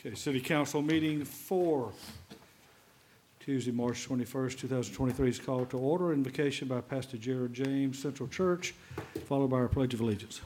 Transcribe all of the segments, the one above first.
Okay, City Council meeting for Tuesday, March 21st, 2023 is called to order. Invocation by Pastor Jared James, Central Church, followed by our Pledge of Allegiance.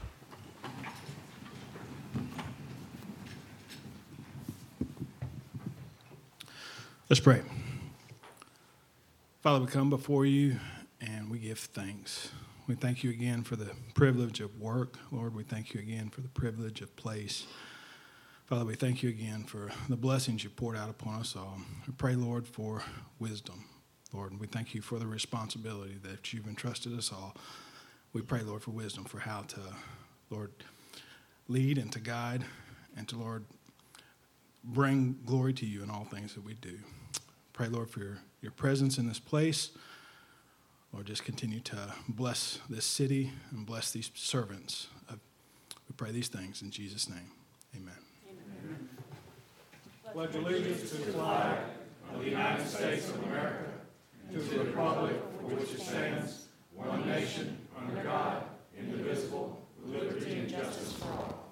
Let's pray. Father, we come before you and we give thanks. We thank you again for the privilege of work. Lord, we thank you again for the privilege of place. Father, we thank you again for the blessings you poured out upon us all. We pray, Lord, for wisdom. Lord, we thank you for the responsibility that you've entrusted us all. We pray, Lord, for wisdom for how to, Lord, lead and to guide and to, Lord, bring glory to you in all things that we do. Pray, Lord, for your presence in this place. Lord, just continue to bless this city and bless these servants. We pray these things in Jesus' name. Amen. Amen. Pledge allegiance to the flag of the United States of America, to the republic for which it stands, one nation, under God, indivisible, with liberty and justice for all.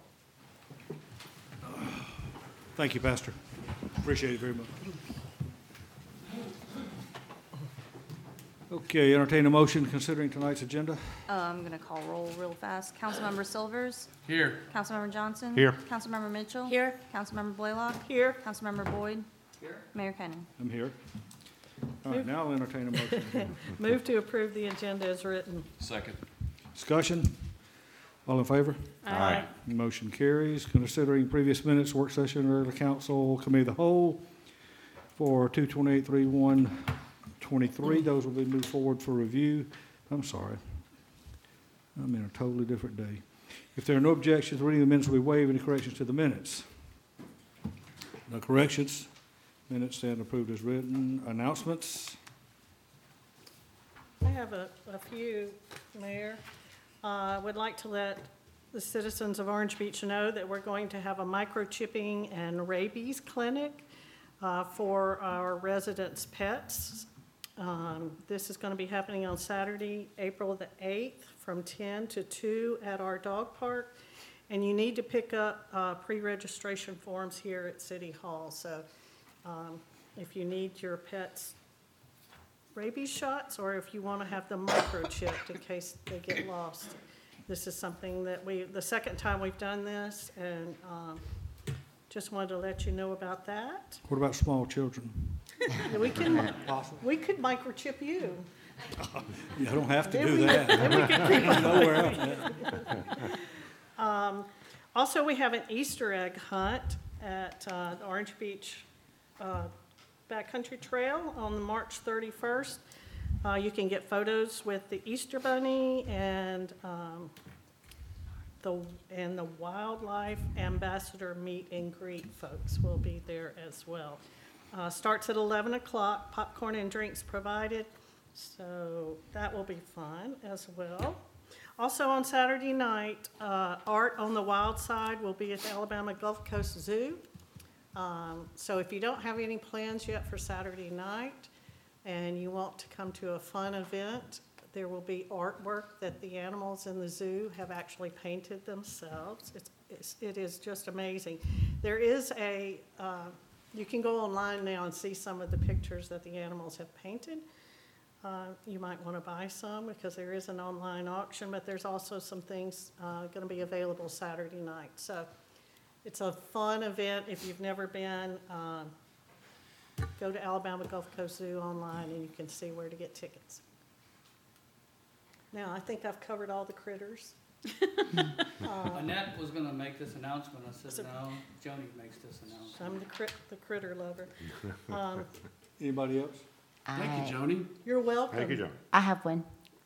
Thank you, Pastor. Appreciate it very much. Okay, entertain a motion considering tonight's agenda. I'm going to call roll real fast. Councilmember Silvers? Here. Councilmember Johnson? Here. Councilmember Mitchell? Here. Councilmember Blaylock? Here. Councilmember Boyd? Here. Mayor Kenny? I'm here. All right, now I'll entertain a motion. Move to approve the agenda as written. Second. Discussion? All in favor? Aye. Motion carries. Considering previous minutes, work session, regular council, committee of the whole for 2/28/31/23. Those will be moved forward for review. I'm sorry. I'm in a totally different day. If there are no objections, reading the minutes will be waived. Any corrections to the minutes? No corrections. Minutes stand approved as written. Announcements? I have a few, Mayor. I would like to let the citizens of Orange Beach know that we're going to have a microchipping and rabies clinic for our residents' pets. This is going to be happening on Saturday, April the 8th from 10 to 2 at our dog park. And you need to pick up pre-registration forms here at City Hall. So if you need your pet's rabies shots or if you want to have them microchipped in case they get lost. This is something that the second time we've done this, and just wanted to let you know about that. What about small children? We could microchip you. You don't have to Then do we- that. then we could keep it. Nowhere else. Also, we have an Easter egg hunt at the Orange Beach Backcountry Trail on March 31st. You can get photos with the Easter Bunny and the Wildlife Ambassador meet and greet folks will be there as well. Starts at 11 o'clock, popcorn and drinks provided, so that will be fun as well. Also on Saturday night, Art on the Wild Side will be at the Alabama Gulf Coast Zoo. So if you don't have any plans yet for Saturday night and you want to come to a fun event, there will be artwork that the animals in the zoo have actually painted themselves. It is just amazing. There is you can go online now and see some of the pictures that the animals have painted. You might want to buy some because there is an online auction, but there's also some things going to be available Saturday night. So it's a fun event. If you've never been, go to Alabama Gulf Coast Zoo online and you can see where to get tickets. Now, I think I've covered all the critters. Annette was going to make this announcement. I said, no, Joni makes this announcement. I'm the critter lover. Anybody else? Thank you, Joni. You're welcome. Thank you, John. I have one.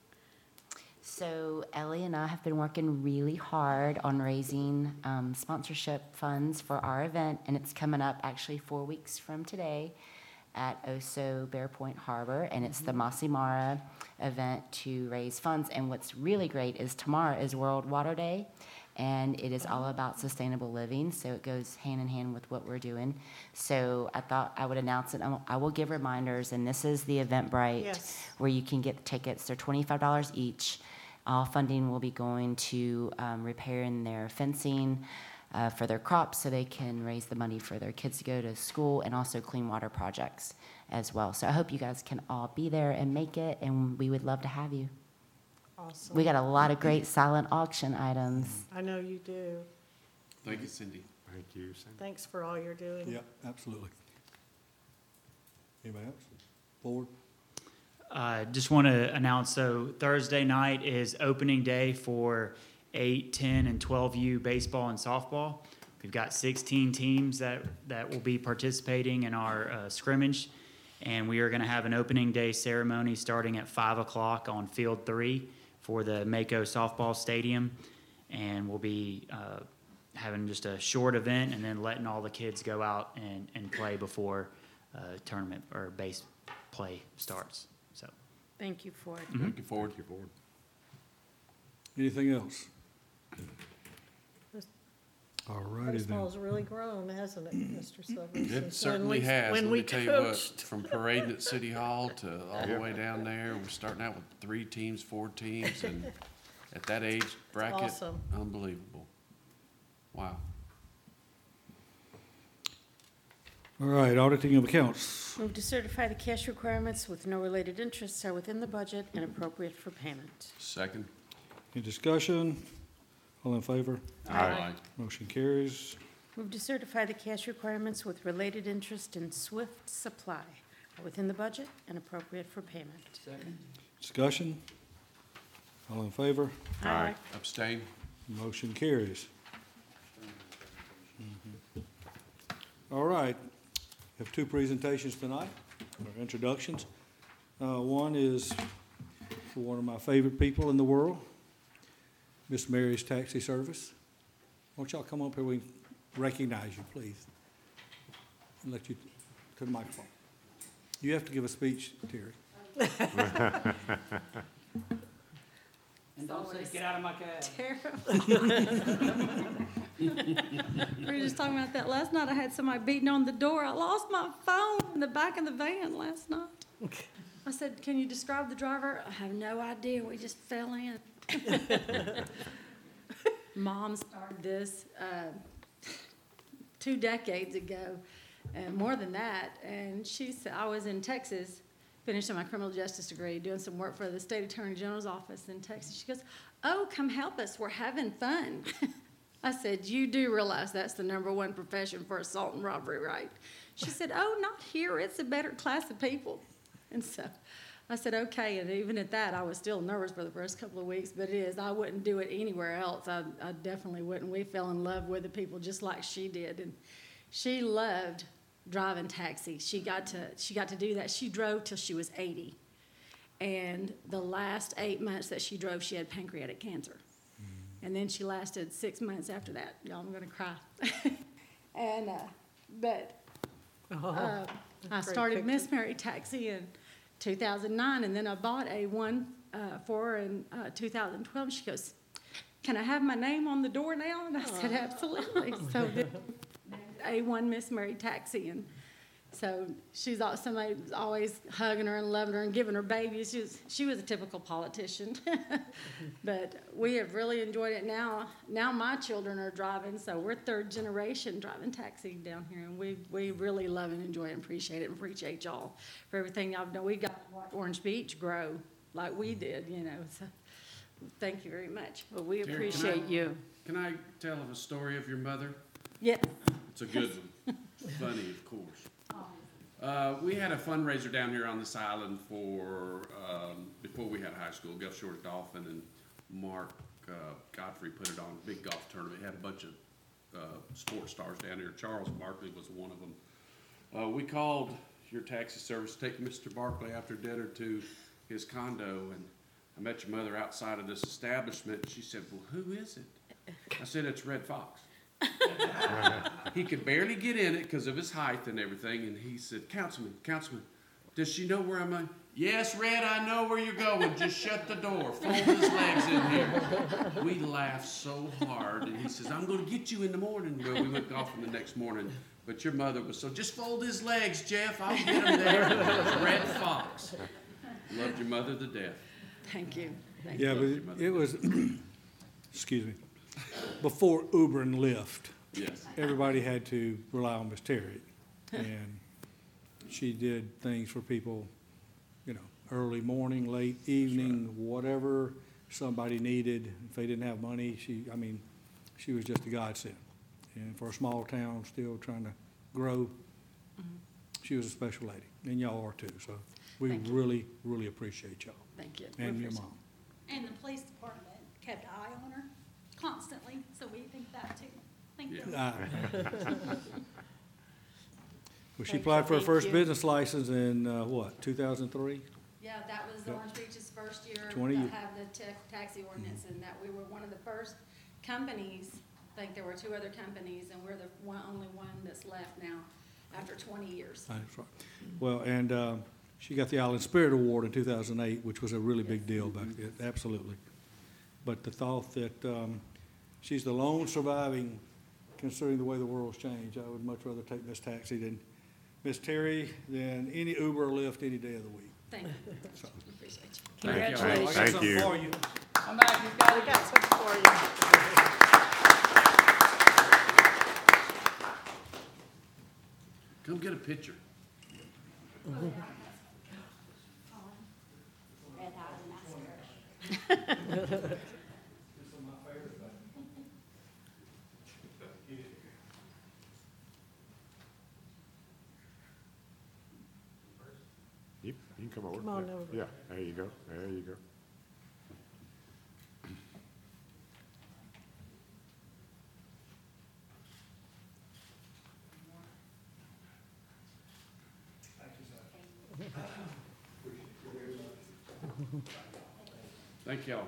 So Ellie and I have been working really hard on raising sponsorship funds for our event, and it's coming up actually 4 weeks from today at Oso Bear Point Harbor, and it's the Masi Mara event to raise funds. And what's really great is tomorrow is World Water Day, and it is all about sustainable living, so it goes hand in hand with what we're doing. So I thought I would announce it. I will give reminders, and this is the Eventbrite, Yes. where you can get the tickets. They're $25 each. All funding will be going to repairing their fencing, for their crops so they can raise the money for their kids to go to school, and also clean water projects as well. So I hope you guys can all be there and make it, and we would love to have you. Awesome. We got a lot of great silent auction items. I know you do. Thank you, Cindy. Thank you, Sam. Thanks for all you're doing. Yeah, absolutely. Anybody else? Board? Just want to announce, so Thursday night is opening day for 8, 10, and 12U baseball and softball. We've got 16 teams that will be participating in our scrimmage, and we are going to have an opening day ceremony starting at 5 o'clock on Field 3 for the Mako softball stadium, and we'll be having just a short event and then letting all the kids go out and play before tournament or base play starts. So, Thank you, Ford. Looking forward. Thank you, board. Anything else? All righty then. Baseball's really grown, hasn't it, Mr. Silver? since when It certainly we- has. When Let we me tell you coached. what, from parading at City Hall to all the way down there, we're starting out with 3 teams, 4 teams, and at that age bracket, awesome. unbelievable. Wow. All right, auditing of accounts. Move to certify the cash requirements with no related interests are within the budget and appropriate for payment. Second. Any discussion? All in favor? Aye. Motion carries. Move to certify the cash requirements with related interest in Swift Supply are within the budget and appropriate for payment. Second. Discussion? All in favor? Aye. Abstain. Motion carries. All right, we have 2 presentations tonight, or introductions. One is for one of my favorite people in the world, Miss Mary's Taxi Service. Won't y'all come up here, we recognize you, please, and let you to the microphone. You have to give a speech, Terry. And don't say, get out of my cab. We were just talking about that last night. I had somebody beating on the door. I lost my phone in the back of the van last night. I said, can you describe the driver? I have no idea. We just fell in. Mom started this 2 decades ago, and more than that. And she said, I was in Texas, finishing my criminal justice degree, doing some work for the state attorney general's office in Texas. She goes, oh, come help us. We're having fun. I said, you do realize that's the #1 profession for assault and robbery, right? She said, oh, not here. It's a better class of people. And so I said, okay. And even at that, I was still nervous for the first couple of weeks, but it is. I wouldn't do it anywhere else. I definitely wouldn't. We fell in love with the people just like she did. And she loved driving taxi. She got to do that. She drove till she was 80. And the last 8 months that she drove, she had pancreatic cancer. And then she lasted 6 months after that. Y'all, I'm gonna cry. And, I started Miss Mary Taxi in 2009, and then I bought A1 for her in 2012. She goes, can I have my name on the door now? And I said, absolutely. So A1 Miss Mary Taxi, and so somebody was always hugging her and loving her and giving her babies. She was a typical politician, but we have really enjoyed it now. Now my children are driving, so we're 3rd generation driving taxi down here, and we really love and enjoy it and appreciate it and appreciate y'all for everything y'all done. We got to watch Orange Beach grow like we did, so thank you very much. Well, we Terry, appreciate you. Can I tell of a story of your mother? Yes. It's a good one. Funny, of course. We had a fundraiser down here on this island for, before we had high school, Gulf Shore Dolphin, and Mark Godfrey put it on, a big golf tournament. It had a bunch of sports stars down here. Charles Barkley was one of them. We called your taxi service to take Mr. Barkley after dinner to his condo, and I met your mother outside of this establishment. She said, well, who is it? I said, it's Red Fox. He could barely get in it because of his height and everything, and he said, Councilman, does she know where I'm at? Yes, Red, I know where you're going. Just shut the door. Fold his legs in here. We laughed so hard, and he says, I'm going to get you in the morning. Well, we went golfing the next morning, but your mother was so, just fold his legs, Jeff. I'll get him there. Red Fox. Loved your mother to death. Thank you. Yeah, but it was, excuse me, before Uber and Lyft. Yes. everybody had to rely on Miss Terry. And she did things for people, you know, early morning, late evening, whatever somebody needed. If they didn't have money, she was just a godsend. And for a small town still trying to grow, she was a special lady, and y'all are too. So we Thank you. really, really appreciate y'all Thank you. and We your appreciate mom. And the police department kept an eye on her constantly, so we think that too. Thank you. Well, she Thank applied you. for her Thank first you. business license in, 2003? Yeah, that was Yep. Orange Beach's first year 20 to years. have the taxi ordinance, and that we were one of the first companies. I think there were 2 other companies, and we're the only one that's left now after 20 years. That's right. Well, and she got the Island Spirit Award in 2008, which was a really big deal back then, absolutely. But the thought that she's the lone surviving, considering the way the world's changed, I would much rather take Miss Taxi than Miss Terry than any Uber or Lyft any day of the week. Thank you. So, Appreciate you. Thank you. I got Thank something you. for you. Come back, you We guys. got some for you. Come get a picture. You can come over. Come on Yeah. over. Yeah, there you go, there you go. Thank y'all.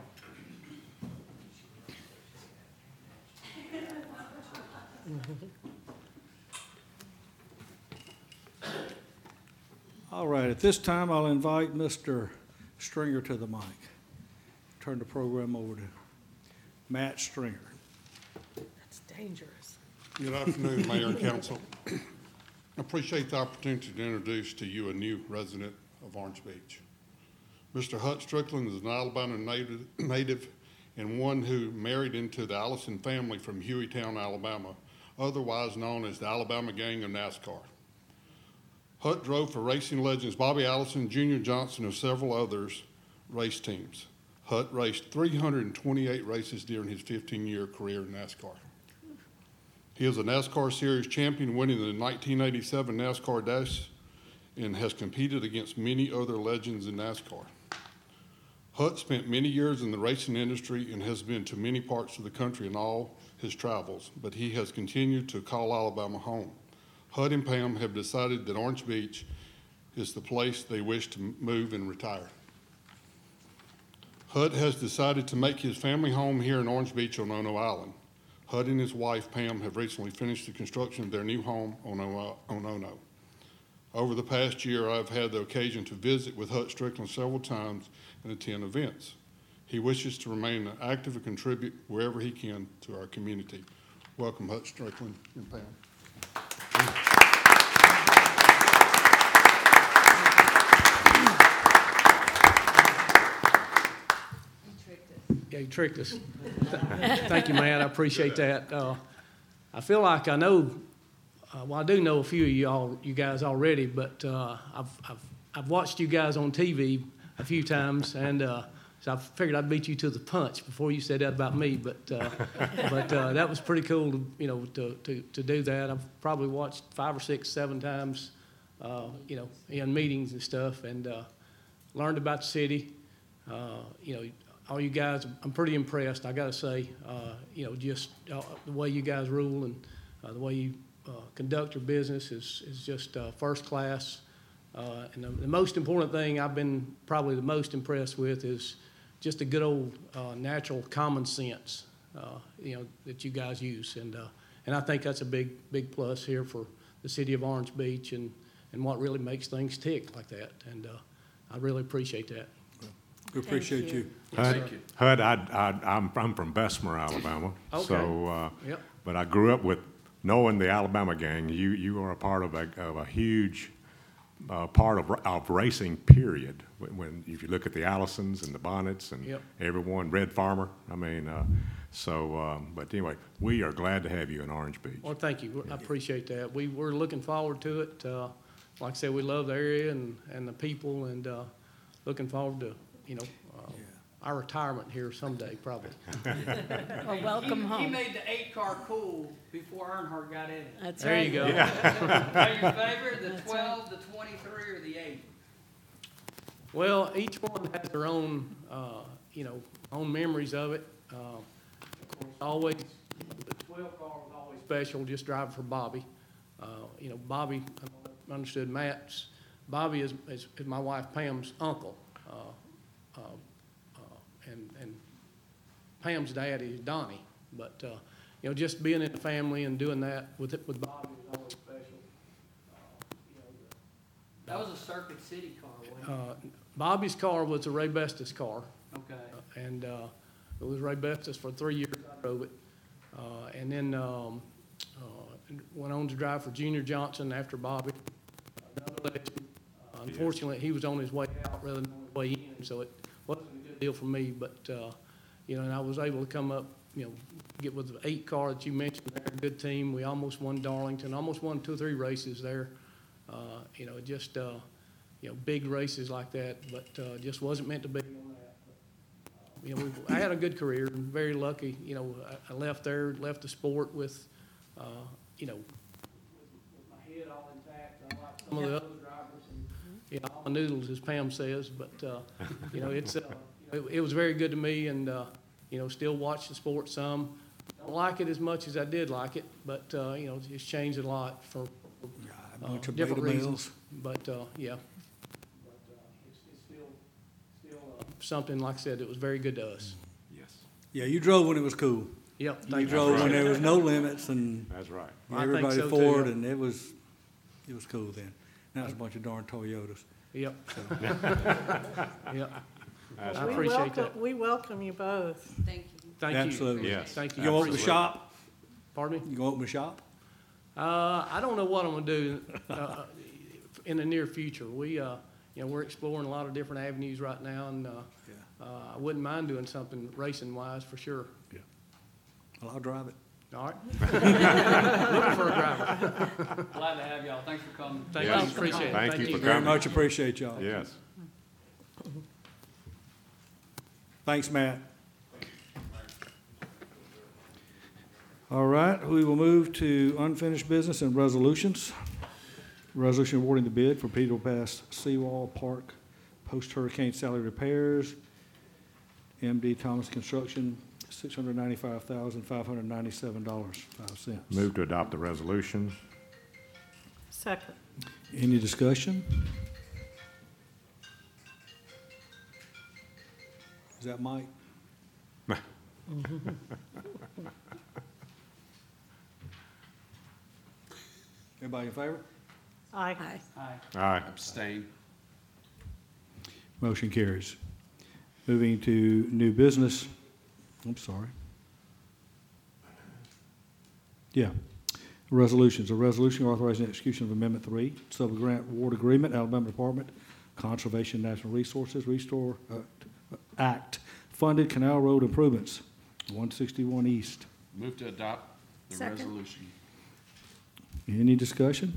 All right, at this time, I'll invite Mr. Stringer to the mic. Turn the program over to Matt Stringer. That's dangerous. Good afternoon, Mayor and Council. I appreciate the opportunity to introduce to you a new resident of Orange Beach. Mr. Hut Strickland is an Alabama native and one who married into the Allison family from Hueytown, Alabama, otherwise known as the Alabama Gang of NASCAR. Hut drove for racing legends Bobby Allison, Junior Johnson, and several others race teams. Hut raced 328 races during his 15-year career in NASCAR. He is a NASCAR Series champion, winning the 1987 NASCAR Dash, and has competed against many other legends in NASCAR. Hut spent many years in the racing industry and has been to many parts of the country in all his travels, but he has continued to call Alabama home. Hut and Pam have decided that Orange Beach is the place they wish to move and retire. Hut has decided to make his family home here in Orange Beach on Ono Island. Hut and his wife, Pam, have recently finished the construction of their new home on Ono. Over the past year, I've had the occasion to visit with Hut Strickland several times and attend events. He wishes to remain active and contribute wherever he can to our community. Welcome, Hut Strickland and Pam. Yeah, you tricked us. Thank you, man. I appreciate that. I feel like I know, well, I do know a few of you guys already, but I've watched you guys on TV a few times, and so I figured I'd beat you to the punch before you said that about me. But that was pretty cool, to do that. I've probably watched 5 or 6, 7 times, in meetings and stuff, and learned about the city. All you guys, I'm pretty impressed, I gotta say, just the way you guys rule and the way you conduct your business is just first class. And the most important thing I've been probably the most impressed with is just a good old natural common sense, that you guys use. And I think that's a big plus here for the city of Orange Beach and what really makes things tick like that. And I really appreciate that. We appreciate you. Hud, I'm from Bessemer, Alabama. Okay. So, Yep. but I grew up with knowing the Alabama Gang. You are a part of a huge part of racing, period. If you look at the Allisons and the Bonnets and Yep. everyone, Red Farmer, I mean, but anyway, we are glad to have you in Orange Beach. Well, thank you. I appreciate that. We're looking forward to it. Like I said, we love the area and the people, and looking forward to, our retirement here someday, probably. Well, welcome He home. made the 8-car cool before Earnhardt got in it. That's There you right. go. Are your favorite, the That's 12, the 23, or the 8? Well, each one has their own, own memories of it. Of course, always, the 12 car was always special, just driving for Bobby. Bobby, I understood Matt's, Bobby is my wife Pam's uncle. And Pam's dad is Donnie. But, just being in the family and doing that with Bobby was always special. That was a Circuit City car, wasn't it? Bobby's car was a Ray Bestis car. Okay. And it was Ray Bestis for 3 years. I drove it. And then went on to drive for Junior Johnson after Bobby. Another legend. Unfortunately, he was on his way out rather than on his way in, so it wasn't a good deal for me. But, and I was able to come up, get with the 8 car that you mentioned there, good team. We almost won Darlington, almost won 2 or 3 races there. Just, big races like that, but just wasn't meant to be on that. I had a good career, and very lucky. I left the sport with, with my head all intact. Unlike some of the other drivers, and all the noodles, as Pam says. But it was very good to me, and still watch the sport some. Don't like it as much as I did like it, but it's changed a lot for A bunch of different beta reasons. males. But it's still something, like I said, it was very good to us. Yes. Yeah, you drove when it was cool. Yep. You thank you. drove when there was no limits and That's right. I think everybody so, too, forward, yeah. and it was cool then. Now it's a bunch of darn Toyotas. Yep. Yep. That's I right. appreciate that. We welcome you both. Thank you. Thank you. Absolutely. Yes. Thank you. You gonna open a Absolutely. shop? Pardon me? You gonna open a shop? I don't know what I'm gonna do in the near future. We're exploring a lot of different avenues right now, and I wouldn't mind doing something racing wise for sure. Well, I'll drive it. All right. Looking for a driver. Glad to have y'all. Thanks for coming. Thank Yes. you. Appreciate it. Thank you for Very coming. much appreciate y'all. Yes. Thanks, Matt. All right, we will move to unfinished business and resolutions. Resolution awarding the bid for Pedro Pass Seawall Park post-hurricane salary repairs. MD Thomas Construction, $695,597.05. Move to adopt the resolution. Second. Any discussion? Is that Mike? Everybody in favor? Aye. Hi. Aye. Abstain. Motion carries. Moving to new business. I'm sorry. Yeah. Resolutions. A resolution authorizing the execution of Amendment 3, Sub-Grant Award Agreement, Alabama Department, Conservation Natural Resources Restore Act, funded Canal Road improvements, 161 East. Move to adopt the Second. resolution. Any discussion?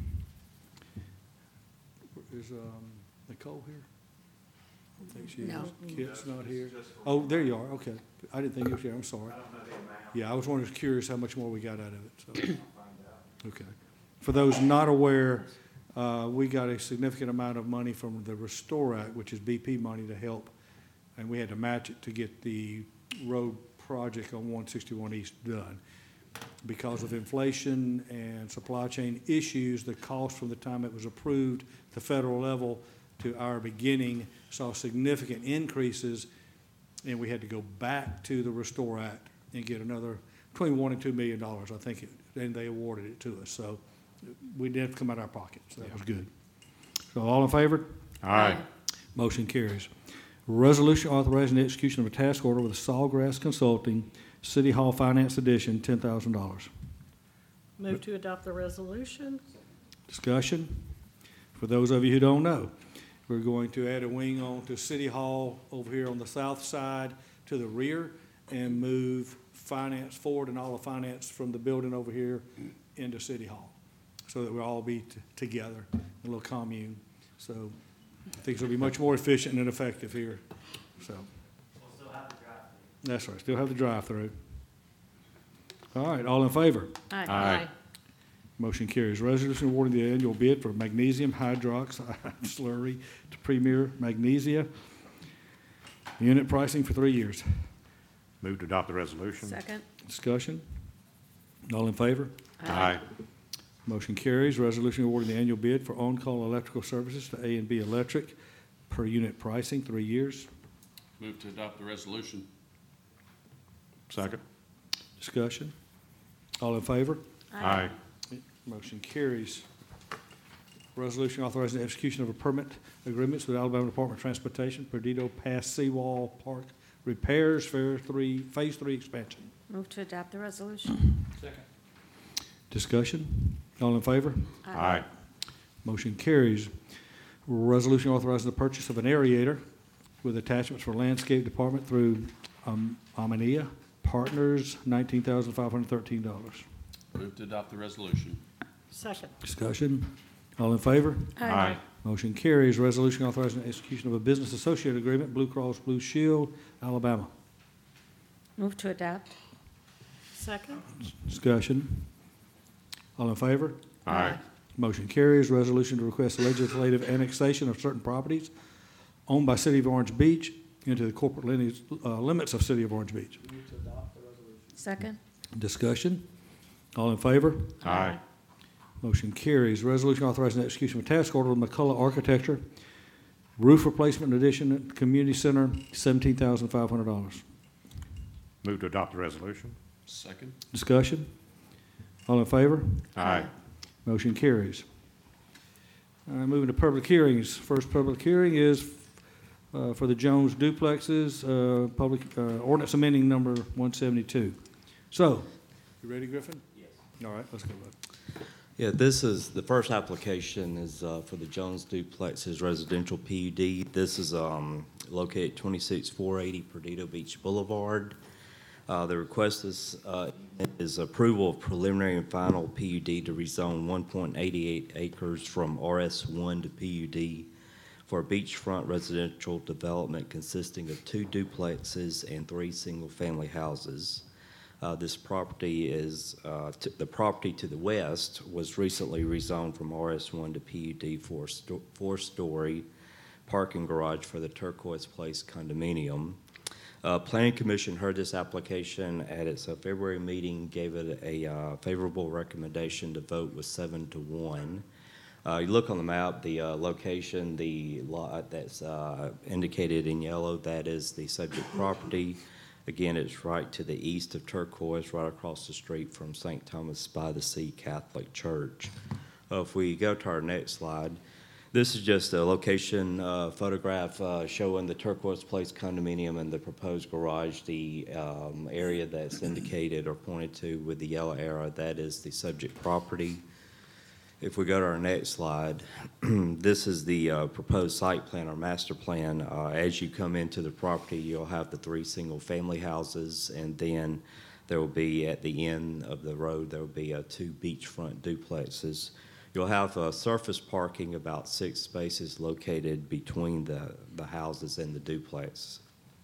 Is Nicole here? I don't think she is. No. Kit's not here. Oh, there you are, okay. I didn't think you were here, I'm sorry. Yeah, I was wondering, curious how much more we got out of it, so. Okay. For those not aware, we got a significant amount of money from the Restore Act, which is BP money to help, and we had to match it to get the road project on 161 East done. Because of inflation and supply chain issues, the cost from the time it was approved at the federal level to our beginning saw significant increases, and we had to go back to the Restore Act and get another between $1 and $2 million, I think, and they awarded it to us. So we didn't have to come out of our pocket, so that was good. So all in favor? Aye. Motion carries. Resolution authorizing the execution of a task order with Sawgrass Consulting, City Hall Finance Edition, $10,000. Move to adopt the resolution. Discussion? For those of you who don't know, we're going to add a wing on to City Hall over here on the south side to the rear and move finance forward and all the finance from the building over here into City Hall, so that we'll all be together, in a little commune. So things will be much more efficient and effective here, so. We'll still have the drive. That's right, still have the drive-through. All right, all in favor? Aye. Motion carries. Resolution awarding the annual bid for magnesium hydroxide slurry to Premier Magnesia. Unit pricing for 3 years. Move to adopt the resolution. Second. Discussion? All in favor? Aye. Motion carries. Resolution awarding the annual bid for on-call electrical services to A&B Electric per unit pricing, 3 years. Move to adopt the resolution. Second. Discussion? All in favor? Aye. Motion carries. Resolution authorizing the execution of a permit agreements with Alabama Department of Transportation, Perdido Pass Seawall Park repairs, Phase 3 expansion. Move to adopt the resolution. Second. Discussion? All in favor? Aye. Motion carries. Resolution authorizing the purchase of an aerator with attachments for landscape department through Amania Partners, $19,513. Move to adopt the resolution. Second. Discussion? All in favor? Aye. Motion carries. Resolution authorizing the execution of a business associate agreement, Blue Cross Blue Shield, Alabama. Move to adopt. Second. Discussion? All in favor? Aye. Motion carries. Resolution to request legislative annexation of certain properties owned by City of Orange Beach into the corporate limits of City of Orange Beach. Move to adopt the resolution. Second. Discussion? All in favor? Aye. Motion carries. Resolution authorizing the execution of a task order with McCullough Architecture, roof replacement addition at the community center, $17,500. Move to adopt the resolution. Second. Discussion? All in favor? Aye. Motion carries. Moving to public hearings. First public hearing is for the Jones duplexes, ordinance amending number 172. So, you ready, Griffin? Yes. All right, let's go. Yeah, this is, the first application is for the Jones duplexes residential PUD. This is located at 26480 Perdido Beach Boulevard. The request is approval of preliminary and final PUD to rezone 1.88 acres from RS1 to PUD for a beachfront residential development consisting of 2 duplexes and 3 single-family houses. This property is, the property to the west was recently rezoned from RS1 to PUD for a 4-story parking garage for the Turquoise Place condominium. Planning Commission heard this application at its February meeting, gave it a favorable recommendation to vote with 7-1. You look on the map, the location, the lot that's indicated in yellow, that is the subject property. Again, it's right to the east of Turquoise, right across the street from St. Thomas by the Sea Catholic Church. If we go to our next slide, this is just a location photograph showing the Turquoise Place condominium and the proposed garage. The area that's indicated or pointed to with the yellow arrow, that is the subject property. If we go to our next slide, this is the proposed site plan or master plan. As you come into the property, you'll have the 3 single-family houses, and then there will be, at the end of the road, there will be 2 beachfront duplexes. You'll have surface parking, about 6 spaces located between the houses and the duplex.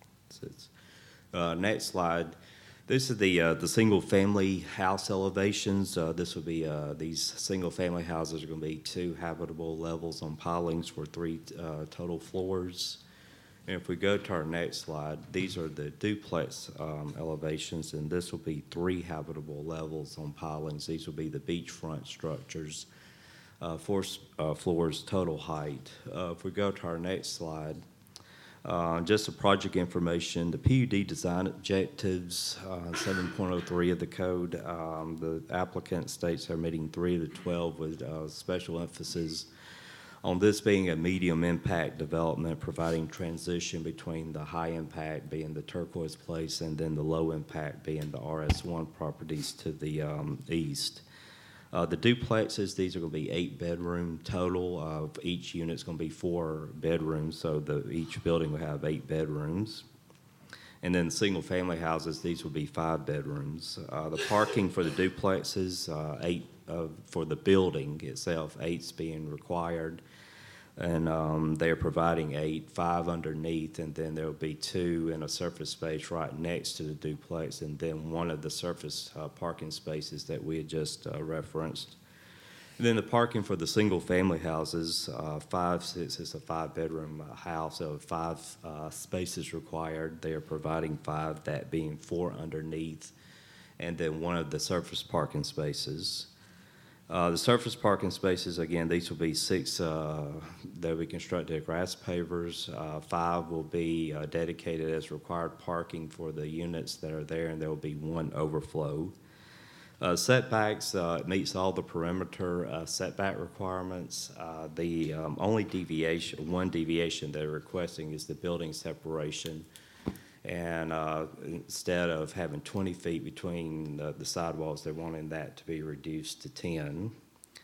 Next slide. This is the single-family house elevations. This will be, these single-family houses are going to be 2 habitable levels on pilings for 3 total floors. And if we go to our next slide, these are the duplex elevations, and this will be 3 habitable levels on pilings. These will be the beachfront structures, 4 floors total height. If we go to our next slide, just the project information, the PUD design objectives, 7.03 of the code. The applicant states they're meeting 3 of the 12 with special emphasis on this being a medium impact development, providing transition between the high impact being the Turquoise Place and then the low impact being the RS1 properties to the east. The duplexes, these are going to be 8-bedroom total. Each unit's going to be 4 bedrooms, so each building will have 8 bedrooms. And then the single-family houses, these will be 5 bedrooms. The parking for the duplexes, 8 for the building itself, 8's being required. And they are providing 8, 5 underneath, and then there will be 2 in a surface space right next to the duplex, and then 1 of the surface parking spaces that we had just referenced. And then the parking for the single-family houses, 5, since it's a 5-bedroom house, so 5 spaces required. They are providing 5, that being 4 underneath, and then 1 of the surface parking spaces. The surface parking spaces, again, these will be 6 that will be constructed grass pavers. 5 will be dedicated as required parking for the units that are there, and there will be 1 overflow. Setbacks, it meets all the perimeter setback requirements. The only deviation, 1 deviation they're requesting is the building separation. And instead of having 20 feet between the sidewalls, they're wanting that to be reduced to 10.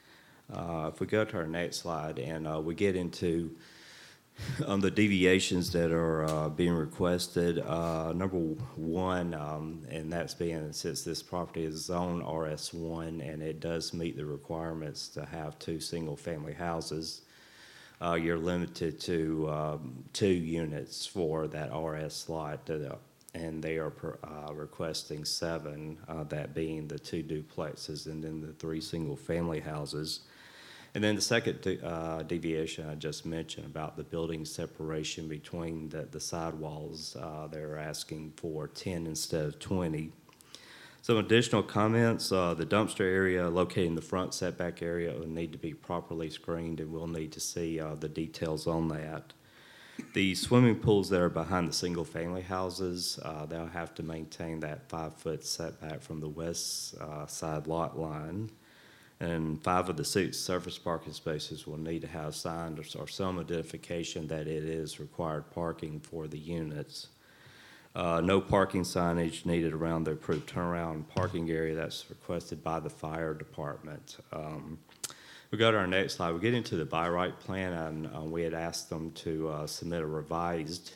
If we go to our next slide and we get into the deviations that are being requested, number 1, and that's being, since this property is zoned RS1 and it does meet the requirements to have 2 single-family houses, you're limited to 2 units for that RS slot, and they are requesting 7, that being the 2 duplexes and then the 3 single-family houses. And then the second deviation I just mentioned about the building separation between the sidewalls, they're asking for 10 instead of 20. Some additional comments, the dumpster area located in the front setback area will need to be properly screened, and we'll need to see the details on that. The swimming pools that are behind the single-family houses, they'll have to maintain that 5-foot setback from the west side lot line. And 5 of the 6 surface parking spaces will need to have signs or some identification that it is required parking for the units. No parking signage needed around the approved turnaround parking area that's requested by the fire department. We go to our next slide. We get into the by right plan, and we had asked them to submit a revised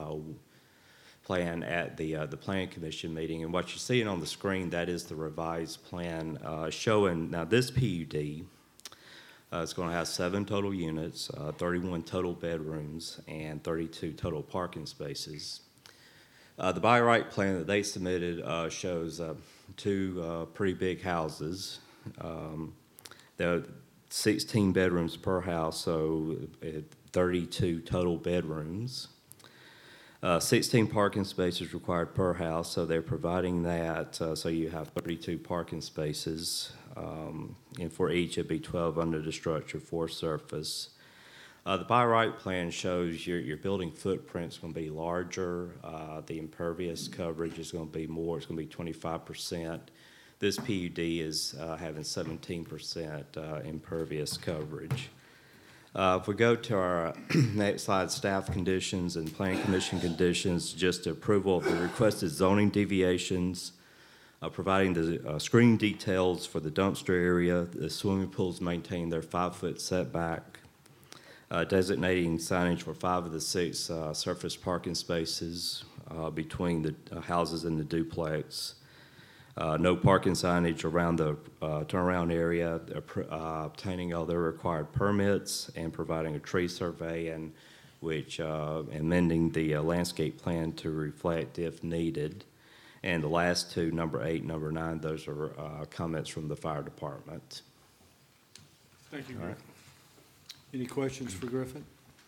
plan at the Planning Commission meeting. And what you're seeing on the screen, that is the revised plan showing, now this PUD is going to have 7 total units, 31 total bedrooms, and 32 total parking spaces. The by right plan that they submitted shows 2 pretty big houses. There are 16 bedrooms per house, so 32 total bedrooms. 16 parking spaces required per house, so they're providing that. So you have 32 parking spaces, and for each it'd be 12 under the structure, 4 surface. The by right plan shows your building footprint's going to be larger. The impervious coverage is going to be more. It's going to be 25%. This PUD is having 17% impervious coverage. If we go to our next slide, staff conditions and planning commission conditions, just approval of the requested zoning deviations, providing the screening details for the dumpster area, the swimming pools maintain their 5-foot setback, designating signage for 5 of the 6 surface parking spaces between the houses and the duplex. No parking signage around the turnaround area, obtaining all their required permits, and providing a tree survey, and which amending the landscape plan to reflect if needed. And the last 2, number 8, number 9, those are comments from the fire department. Thank you, Griffin. Any questions for Griffin?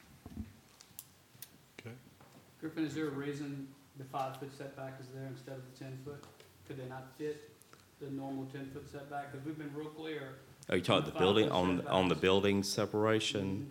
Okay. Griffin, is there a reason the 5-foot setback is there instead of the 10-foot? Could they not fit the normal 10-foot setback? Because we've been real clear. Are you talking the building, on the building separation?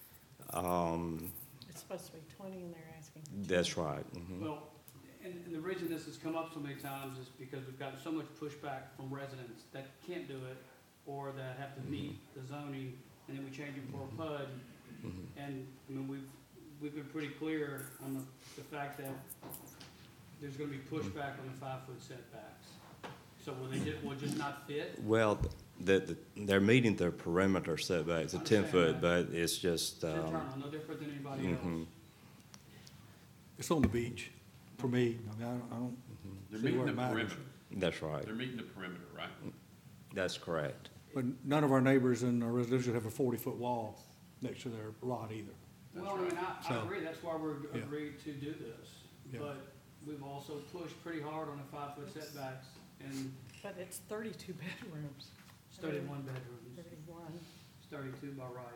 It's supposed to be 20 and they're asking. That's right. Mm-hmm. Well, and the reason this has come up so many times is because we've gotten so much pushback from residents that can't do it, or that have to meet the zoning, and then we change it for a PUD. And I mean, we've been pretty clear on the fact that there's going to be pushback on the 5-foot setbacks. So will just not fit? Well, they're meeting their perimeter setbacks, a 10-foot, but it's just, Internal, no different than anybody else. mhm. It's on the beach, for me. I mean, I don't They're see meeting where the it matters. perimeter. That's right. They're meeting the perimeter, right? That's correct. But none of our neighbors in our residential have a 40-foot wall next to their lot either. Well, I mean, I So- agree, that's why we're Yeah. agreed to do this. Yeah. But we've also pushed pretty hard on the 5-foot setbacks and But it's 32 bedrooms. it's 31 bedrooms, 31. it's 32 by right.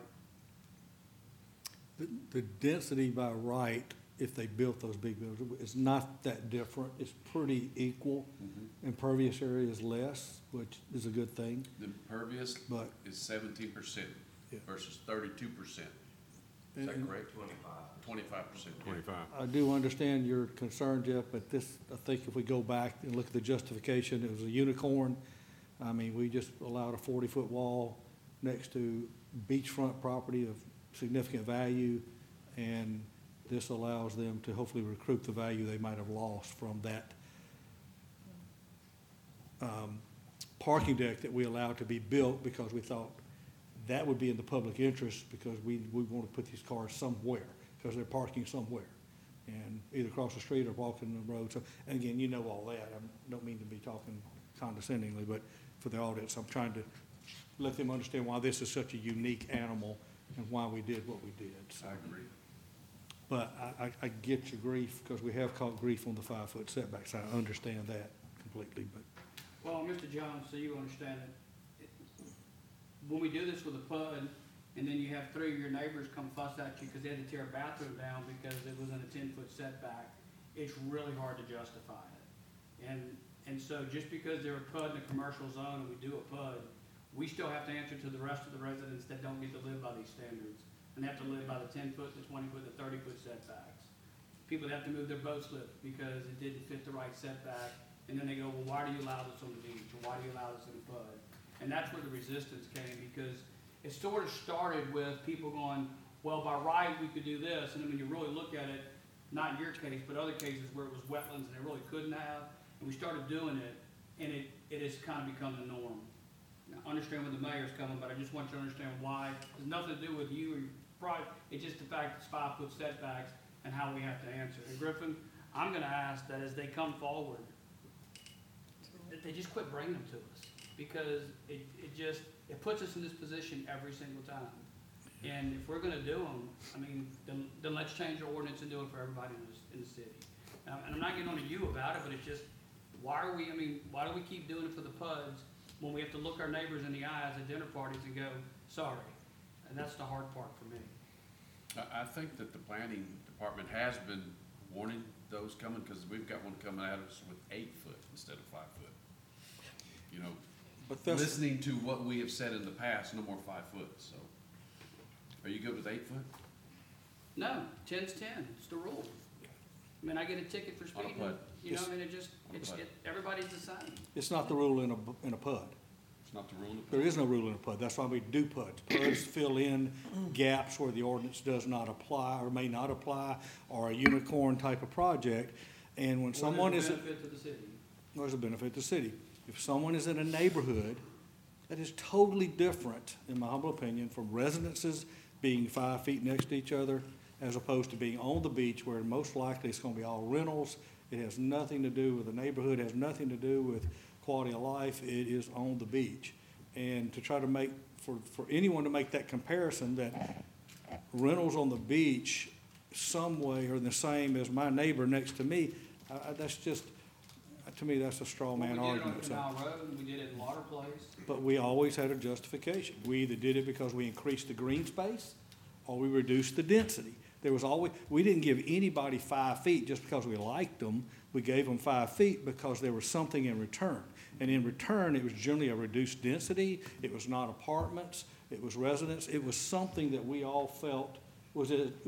The density by right, if they built those big buildings, is not that different. It's pretty equal. Impervious area is less, which is a good thing. The impervious But- is 17% Yeah. versus 32%. Is that And- correct? 25%. 25. I do understand your concern, Jeff, but this, I think if we go back and look at the justification, it was a unicorn. I mean, we just allowed a 40-foot wall next to beachfront property of significant value, and this allows them to hopefully recoup the value they might have lost from that parking deck that we allowed to be built because we thought that would be in the public interest because we want to put these cars somewhere, because they're parking somewhere. And either across the street or walking the road. So, and again, you know all that. I don't mean to be talking condescendingly, but for the audience, I'm trying to let them understand why this is such a unique animal and why we did what we did. So, I agree. but I get your grief, because we have caught grief on the 5-foot setbacks. I understand that completely, but. Well, Mr. Jones, so you understand it, when we do this with a PUD, and then you have 3 of your neighbors come fuss at you because they had to tear a bathroom down because it was in a 10-foot setback, it's really hard to justify it. And so just because they're a PUD in a commercial zone and we do a PUD, we still have to answer to the rest of the residents that don't get to live by these standards. And they have to live by the 10-foot, the 20-foot, the 30-foot setbacks. People that have to move their boat slip because it didn't fit the right setback. And then they go, well, why do you allow this on the beach? Or why do you allow this in a PUD? And that's where the resistance came, because it sort of started with people going, well, by right, we could do this. And then when you really look at it, not in your case, but other cases where it was wetlands and they really couldn't have, and we started doing it, and it has kind of become the norm. Now, I understand where the mayor's coming, but I just want you to understand why. It's nothing to do with you or your pride. It's just the fact it's 5-foot setbacks and how we have to answer. And Griffin, I'm gonna ask that as they come forward, that they just quit bringing them to us, because it puts us in this position every single time. And if we're gonna do them, I mean, then let's change our ordinance and do it for everybody in the city. And I'm not getting on to you about it, but it's just, why do we keep doing it for the PUDs when we have to look our neighbors in the eyes at dinner parties and go, sorry? And that's the hard part for me. I think that the planning department has been warning those coming, because we've got one coming at us with 8-foot instead of 5-foot. You know, But that's, listening to what we have said in the past, no more 5-foot, so. Are you good with 8-foot? No, 10's 10, it's the rule. I mean, I get a ticket for On a speeding, PUD. you know, I mean, On a PUD. everybody's the same. it's not the rule in a PUD. It's not the rule in the There is no rule in a PUD. That's why we do PUDs. PUDs fill in gaps where the ordinance does not apply or may not apply, or a unicorn type of project. And when someone is, What is the benefit to the city? there's a benefit to the city. If someone is in a neighborhood that is totally different, in my humble opinion, from residences being 5 feet next to each other, as opposed to being on the beach where most likely it's gonna be all rentals. It has nothing to do with the neighborhood, has nothing to do with quality of life. It is on the beach. And to try to make, for anyone to make that comparison that rentals on the beach some way are the same as my neighbor next to me, that's just, to me, that's a straw man argument. We did it So- on Canal Road, and we did it in Lauder Place. But we always had a justification. We either did it because we increased the green space or we reduced the density. There was always, we didn't give anybody 5 feet just because we liked them. We gave them 5 feet because there was something in return. And in return, it was generally a reduced density. It was not apartments. It was residents. It was something that we all felt was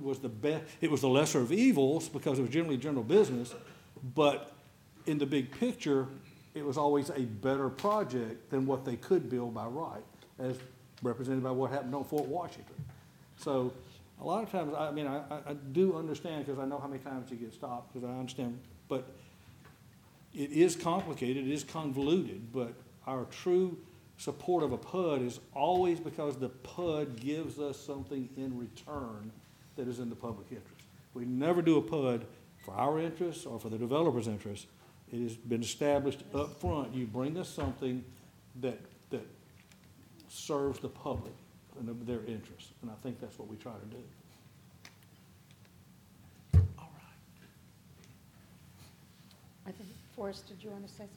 the lesser of evils because it was generally general business. But in the big picture, it was always a better project than what they could build by right, as represented by what happened on Fort Washington. So a lot of times, I mean, I do understand, because I know how many times you get stopped, because I understand, but it is complicated, it is convoluted, but our true support of a PUD is always because the PUD gives us something in return that is in the public interest. We never do a PUD for our interests or for the developer's interest. It has been established up front. You bring us something that serves the public and their interests, and I think that's what we try to do. I think, Forrest, did you want to say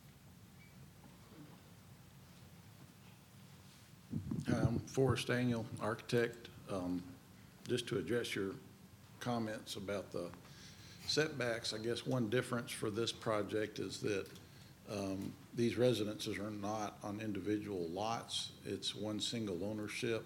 something? Forrest Daniel, architect. Just to address your comments about the setbacks, I guess one difference for this project is that these residences are not on individual lots. It's one single ownership,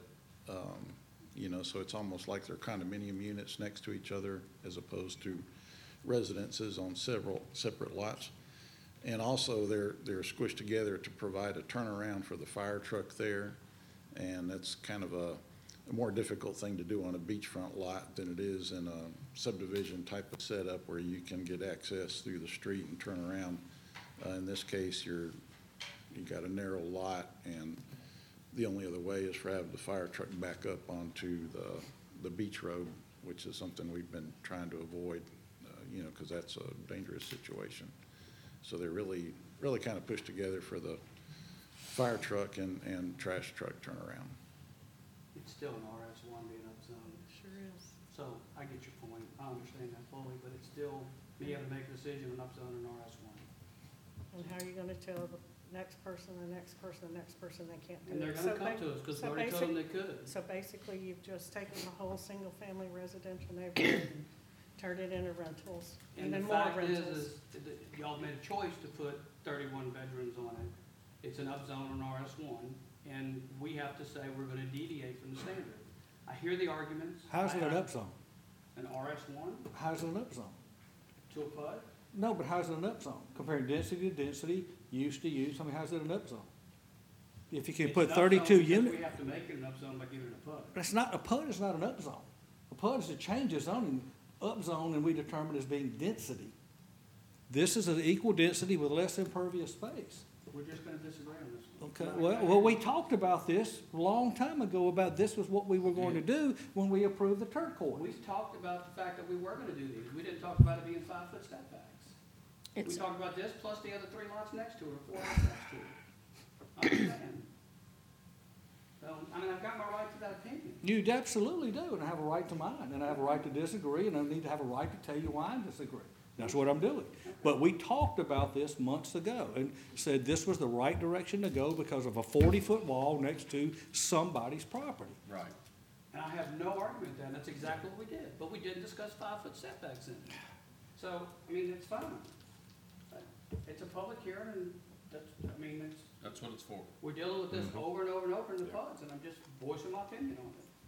so it's almost like they're condominium units next to each other as opposed to residences on several separate lots. And also they're squished together to provide a turnaround for the fire truck there. And that's kind of a more difficult thing to do on a beachfront lot than it is in a subdivision type of setup where you can get access through the street and turn around. In this case, you got a narrow lot, and the only other way is for having the fire truck back up onto the beach road, which is something we've been trying to avoid, because that's a dangerous situation. So they're really kind of pushed together for the fire truck and trash truck turnaround. It's still an RS1 being upzoned. Sure is. So I get your point. I understand that fully, but it's still me having to make a decision on upzone an RS1. And how are you gonna tell the next person, the next person, the next person they can't do it? And they're So gonna come to us because we already told them they could. So basically, you've just taken the whole single-family residential neighborhood and turned it into rentals, and And then the more fact rentals. is that y'all made a choice to put 31 bedrooms on it. It's an upzone on RS1, and we have to say we're gonna deviate from the standard. I hear the arguments. How's it an upzone? An RS1 How's it an upzone? to a PUD? No, but how's it an upzone? Comparing density to density, use to use, how's it an upzone? If you can It's put an upzone 32 because units, We have to make it an upzone by giving it a PUD. but it's not, a PUD is not an upzone. A PUD is a change of zoning, upzone, and we determine as being density. This is an equal density with less impervious space. We're just gonna disagree on this one. Okay, well, we talked about this a long time ago, about this was what we were going to do when we approved the turquoise. We talked about the fact that we were gonna do these. We didn't talk about it being 5-foot setbacks. We It's, talked about this plus the other 3 lots next to it, or 4 lots next to it. I understand. So, I've got my right to that opinion. You absolutely do, and I have a right to mine, and I have a right to disagree, and I need to have a right to tell you why I disagree. That's what I'm doing. But we talked about this months ago and said this was the right direction to go because of a 40-foot wall next to somebody's property. Right. And I have no argument with that, that's exactly what we did. But we didn't discuss 5-foot setbacks in it. So, it's fine. It's a public hearing, and That's what it's for. we're dealing with this over and over and over in the PUDs, and I'm just voicing my opinion on it.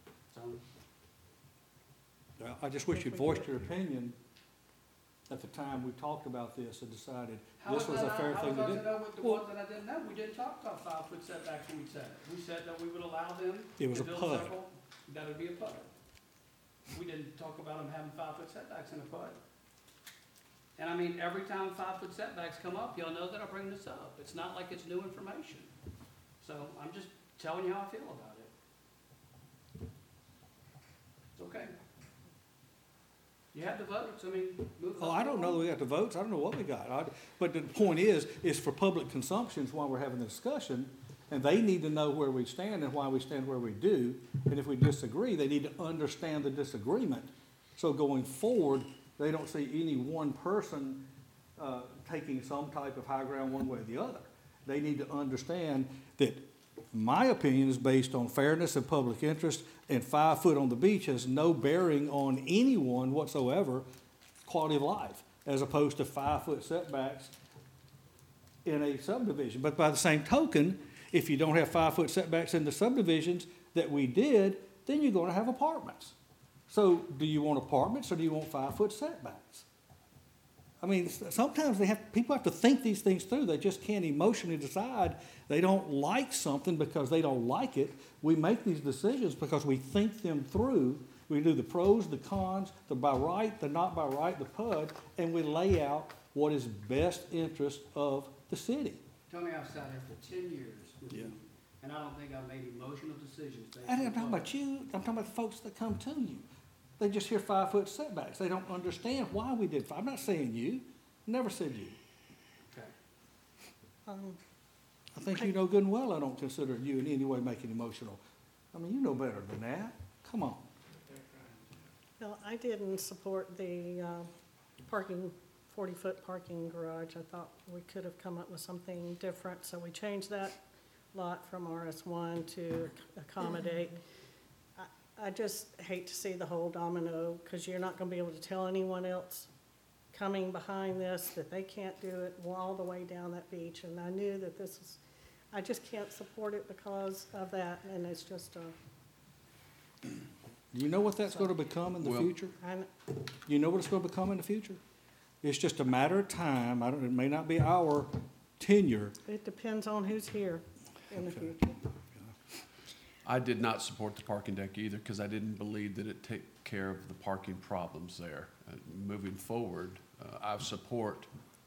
So, I just wish you'd voiced your opinion at the time we talked about this and decided how this was a fair thing to How was do. I to know what the Well, ones that I didn't know? We didn't talk about 5-foot setbacks when we said it. We said that we would allow them It was to a build PUD. several, that would be a PUD. We didn't talk about them having 5-foot setbacks in a PUD. And every time 5-foot setbacks come up, y'all know that I bring this up. It's not like it's new information. So I'm just telling you how I feel about it. It's okay. You have the votes, move. Oh, I don't know that we got the votes, I don't know what we got. But the point is for public consumption is why we're having the discussion, and they need to know where we stand and why we stand where we do. And if we disagree, they need to understand the disagreement. So going forward, they don't see any one person taking some type of high ground one way or the other. They need to understand that my opinion is based on fairness and public interest, and 5 foot on the beach has no bearing on anyone whatsoever, quality of life, as opposed to 5-foot setbacks in a subdivision. But by the same token, if you don't have 5-foot setbacks in the subdivisions that we did, then you're gonna have apartments. So do you want apartments or do you want 5-foot setbacks? Sometimes people have to think these things through. They just can't emotionally decide they don't like something because they don't like it. We make these decisions because we think them through. We do the pros, the cons, the by right, the not by right, the PUD, and we lay out what is best interest of the city. Tony, I've sat here for 10 years with Yeah. you, and I don't think I've made emotional decisions. based I'm on not talking thought. about you, I'm talking about the folks that come to you. They just hear 5-foot setbacks. They don't understand why we did 5. I'm not saying you, never said you. Okay. I think you know good and well I don't consider you in any way making emotional. I mean, you know better than that. Come on. Well, I didn't support the 40-foot parking garage. I thought we could have come up with something different, so we changed that lot from RS1 to accommodate. I just hate to see the whole domino, because you're not gonna be able to tell anyone else coming behind this that they can't do it all the way down that beach, and I knew that this is, I just can't support it because of that, and it's just Do you know what that's gonna become in the Well- future? I, You know what it's gonna become in the future? It's just a matter of time. It may not be our tenure. it depends on who's here in the future. I did not support the parking deck either because I didn't believe that it take care of the parking problems there. Moving forward, I support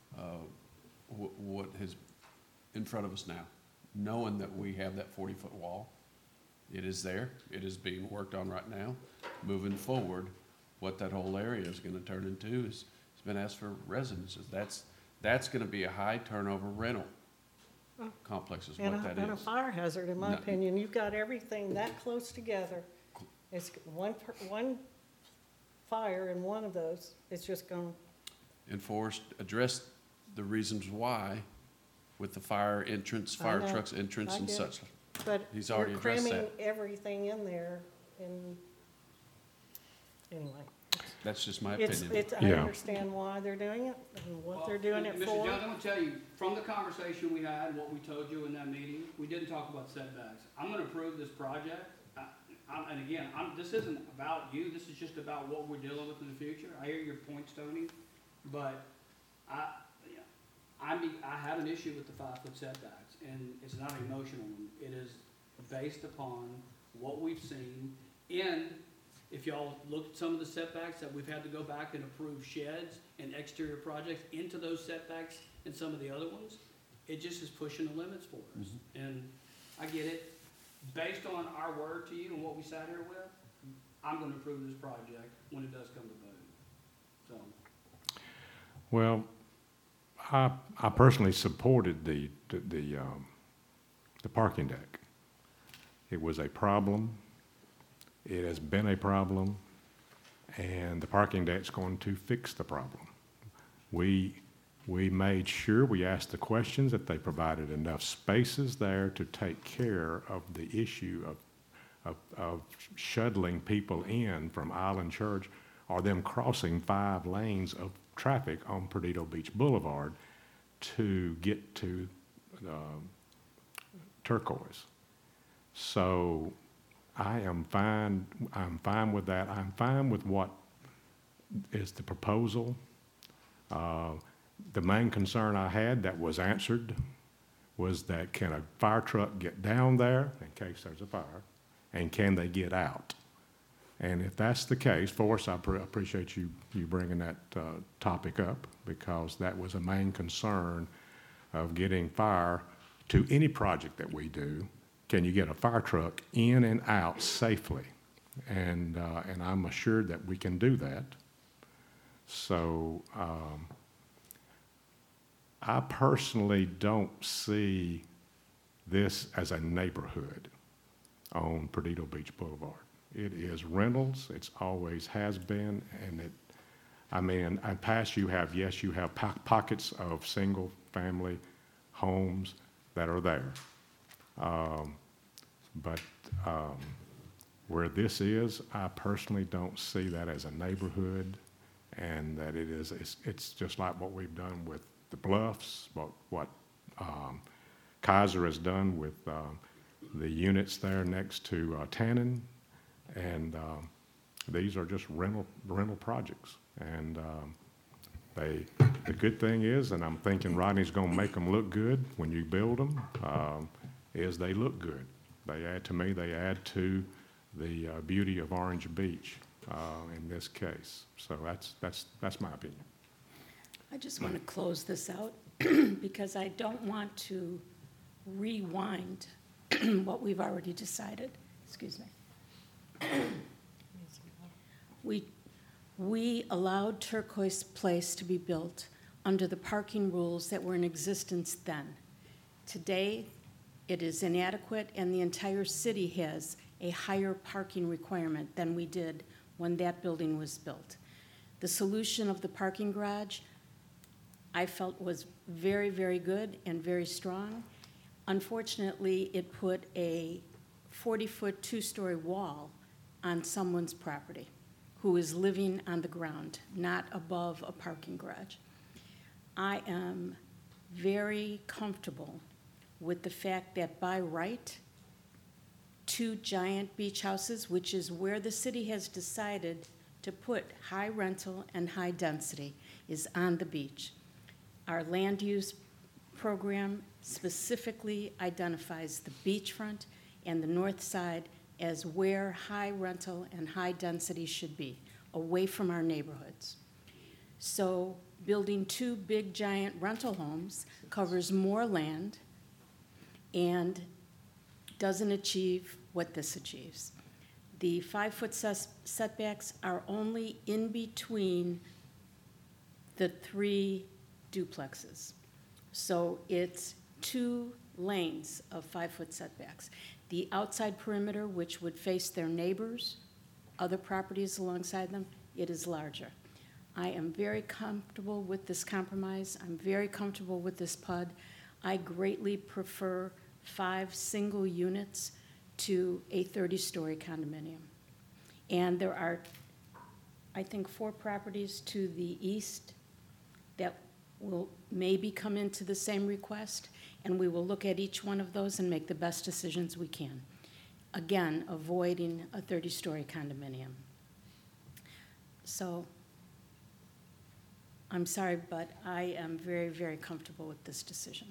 what is in front of us now, knowing that we have that 40-foot wall. It is there. It is being worked on right now. Moving forward, what that whole area is going to turn into is, it's been asked for residences. That's going to be a high turnover rental complex is what that And a is. fire hazard, in my No. opinion. You've got everything that close together. It's one fire in one of those, it's just gonna, Address the reasons why with the fire entrance, I fire know. trucks entrance I and get such. but He's you're already addressed cramming that. everything in there and, anyway. That's just my It's, opinion. I Yeah. understand why they're doing it and what Well, they're doing it Mr. for. Jones, I'm gonna tell you, from the conversation we had, what we told you in that meeting, we didn't talk about setbacks. I'm gonna approve this project, and again, this isn't about you, this is just about what we're dealing with in the future. I hear your points, Tony, but I have an issue with the 5-foot setbacks, and it's not an emotional one. It is based upon what we've seen, and if y'all look at some of the setbacks that we've had to go back and approve sheds and exterior projects into those setbacks and some of the other ones, it just is pushing the limits for us. And I get it. Based on our word to you and what we sat here with, I'm gonna approve this project when it does come to vote. So, Well, I personally supported the parking deck. It was a problem. It has been a problem, and the parking deck's going to fix the problem. We made sure, we asked the questions, that they provided enough spaces there to take care of the issue of shuttling people in from Island Church or them crossing 5 lanes of traffic on Perdido Beach Boulevard to get to Turquoise. So I'm fine with that. I'm fine with what is the proposal. The main concern I had that was answered was that can a fire truck get down there in case there's a fire, and can they get out? And if that's the case, Forrest, I appreciate you bringing that topic up, because that was a main concern of getting fire to any project that we do. Can you get a fire truck in and out safely? And I'm assured that we can do that. So I personally don't see this as a neighborhood on Perdido Beach Boulevard. It is rentals, it's always has been, and in past you have pockets of single-family homes that are there. But where this is, I personally don't see that as a neighborhood, and that it's just like what we've done with the Bluffs, what Kaiser has done with the units there next to Tannen, and these are just rental projects. And the good thing is, and I'm thinking Rodney's going to make them look good when you build them, is they look good. They add to the beauty of Orange Beach in this case. So that's my opinion. I just want to close this out because I don't want to rewind what we've already decided. Excuse me. We allowed Turquoise Place to be built under the parking rules that were in existence then. Today, it is inadequate, and the entire city has a higher parking requirement than we did when that building was built. The solution of the parking garage, I felt, was very, very good and very strong. Unfortunately, it put a 40-foot, two-story wall on someone's property who is living on the ground, not above a parking garage. I am very comfortable with the fact that by right, 2 giant beach houses, which is where the city has decided to put high rental and high density, is on the beach. Our land use program specifically identifies the beachfront and the north side as where high rental and high density should be, away from our neighborhoods. So building 2 big giant rental homes covers more land and doesn't achieve what this achieves. The 5-foot setbacks are only in between the 3 duplexes. So it's 2 lanes of 5-foot setbacks. The outside perimeter, which would face their neighbors, other properties alongside them, it is larger. I am very comfortable with this compromise. I'm very comfortable with this PUD. I greatly prefer 5 single units to a 30-story condominium. And there are, I think, 4 properties to the east that will maybe come into the same request, and we will look at each one of those and make the best decisions we can. Again, avoiding a 30-story condominium. So I'm sorry, but I am very, very comfortable with this decision.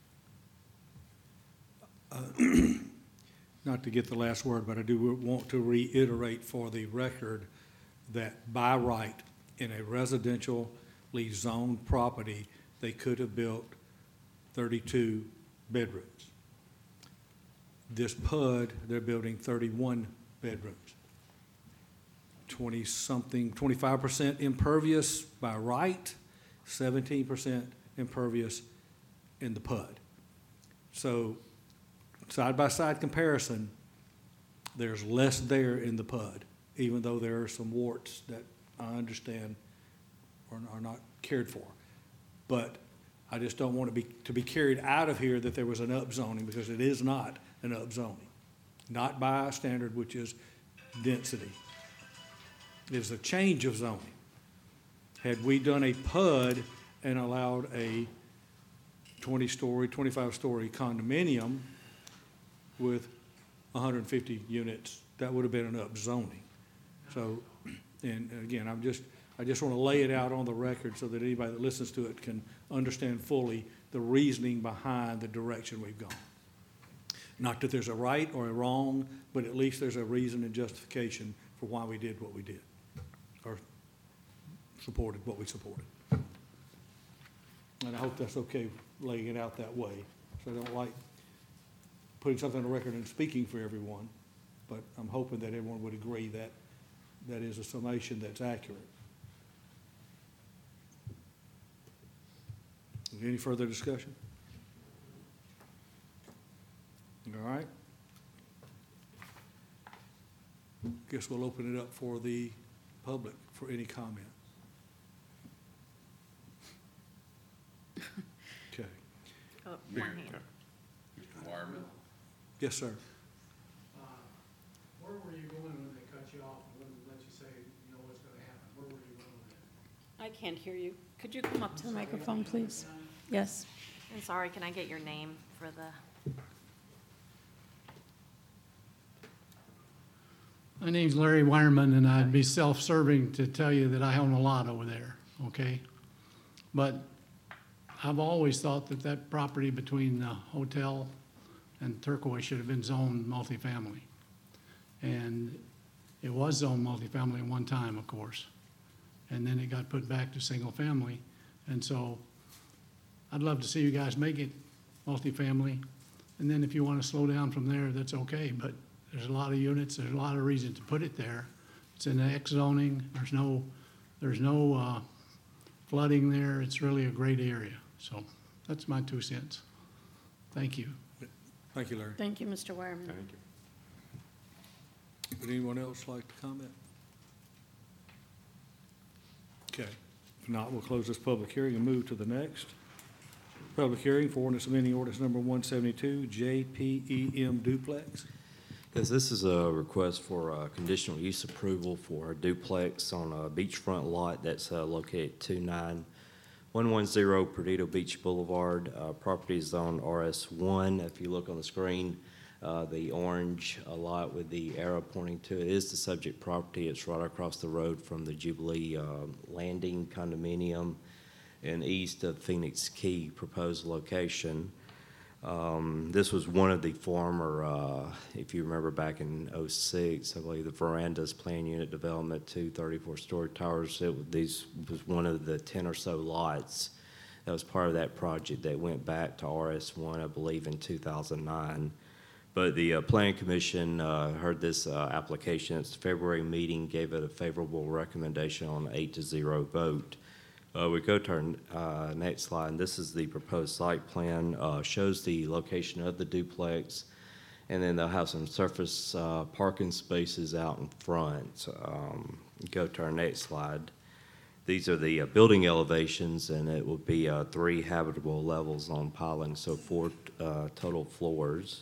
Not to get the last word, but I do want to reiterate for the record that by right, in a residentially zoned property, they could have built 32 bedrooms. This PUD, they're building 31 bedrooms. 20-something, 25% impervious by right, 17% impervious in the PUD. So side-by-side comparison, there's less there in the PUD, even though there are some warts that I understand are not cared for. But I just don't want to be carried out of here that there was an upzoning, because it is not an upzoning. Not by our standard, which is density. It is a change of zoning. Had we done a PUD and allowed a 20-story, 25-story condominium with 150 units, that would have been an upzoning. So, and again, I just want to lay it out on the record so that anybody that listens to it can understand fully the reasoning behind the direction we've gone. Not that there's a right or a wrong, but at least there's a reason and justification for why we did what we did, or supported what we supported. And I hope that's okay laying it out that way. So I don't like putting something on the record and speaking for everyone, but I'm hoping that everyone would agree that that is a summation that's accurate. Any further discussion? All right. Guess we'll open it up for the public for any comment. Okay. Mr. Wireman? Yes, sir. Where were you going when they cut you off and wouldn't let you say, you know what's gonna happen? Where were you going with that? I can't hear you. Could you come up to the microphone, please? Yes. I'm sorry, can I get your name for the? My name's Larry Wireman, and I'd be self-serving to tell you that I own a lot over there, okay? But I've always thought that that property between the hotel and Turquoise should have been zoned multifamily. And it was zoned multifamily at one time, of course. And then it got put back to single family. And so I'd love to see you guys make it multifamily. And then if you want to slow down from there, that's okay. But there's a lot of units, there's a lot of reason to put it there. It's in the X zoning, there's no flooding there. It's really a great area. So that's my 2 cents. Thank you. Thank you, Larry. Thank you, Mr. Wireman. Thank you. Would anyone else like to comment? Okay. If not, we'll close this public hearing and move to the next. Public hearing for ordinance amending ordinance number 172, JPEM duplex. Yes, this is a request for conditional use approval for a duplex on a beachfront lot that's located at 29110 Perdido Beach Boulevard. Property is on RS1. If you look on the screen, the orange lot with the arrow pointing to it is the subject property. It's right across the road from the Jubilee Landing condominium and east of Phoenix Key proposed location. This was one of the former, if you remember back in '06, I believe the Verandas Plan Unit Development, 2 34-story towers. This was one of the 10 or so lots that was part of that project that went back to RS1, I believe, in 2009. But the Planning Commission heard this application. Its February meeting gave it a favorable recommendation on an 8-0 vote. We go to our next slide, and this is the proposed site plan. Shows the location of the duplex, and then they'll have some surface parking spaces out in front. Go to our next slide. These are the building elevations, and it will be 3 habitable levels on piling, so 4 total floors.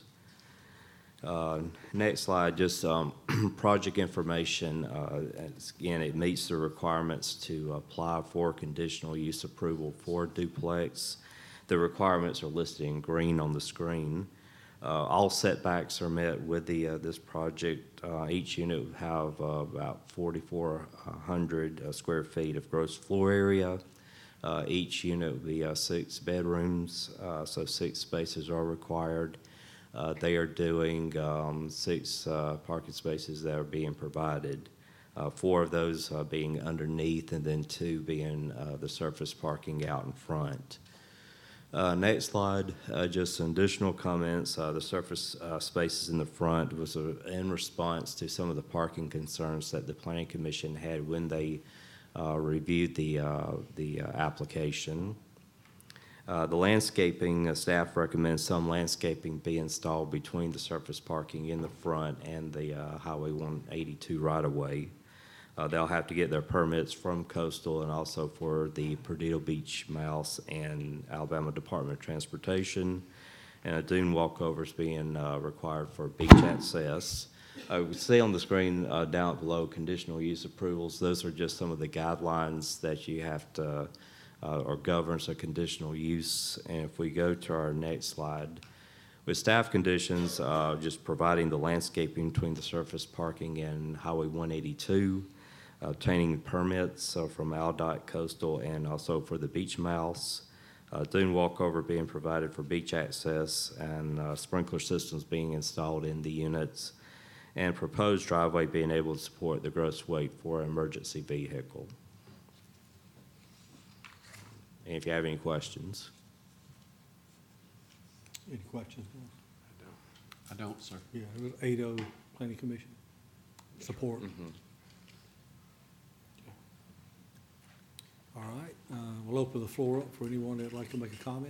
Next slide, just project information. Again, it meets the requirements to apply for conditional use approval for duplex. The requirements are listed in green on the screen. All setbacks are met with this project. Each unit will have about 4,400 square feet of gross floor area. Each unit will be 6 bedrooms, so 6 spaces are required. They are doing 6 parking spaces that are being provided, 4 of those being underneath and then 2 being the surface parking out in front. Next slide, just some additional comments. The surface spaces in the front was in response to some of the parking concerns that the Planning Commission had when they reviewed the application. The landscaping, staff recommends some landscaping be installed between the surface parking in the front and the Highway 182 right-of-way. They'll have to get their permits from Coastal and also for the Perdido Beach Mouse and Alabama Department of Transportation. And a dune walkover is being required for beach access. We see on the screen down below conditional use approvals. Those are just some of the guidelines that you have to or governs a conditional use. And if we go to our next slide, with staff conditions, just providing the landscaping between the surface parking and Highway 182, obtaining permits from AlDOT, Coastal, and also for the Beach Mouse, dune walkover being provided for beach access, and sprinkler systems being installed in the units, and proposed driveway being able to support the gross weight for an emergency vehicle. And if you have any questions. Any questions? I don't, sir. Yeah, it was 8-0 Planning Commission. Support. Mm-hmm. All right, we'll open the floor up for anyone that'd like to make a comment.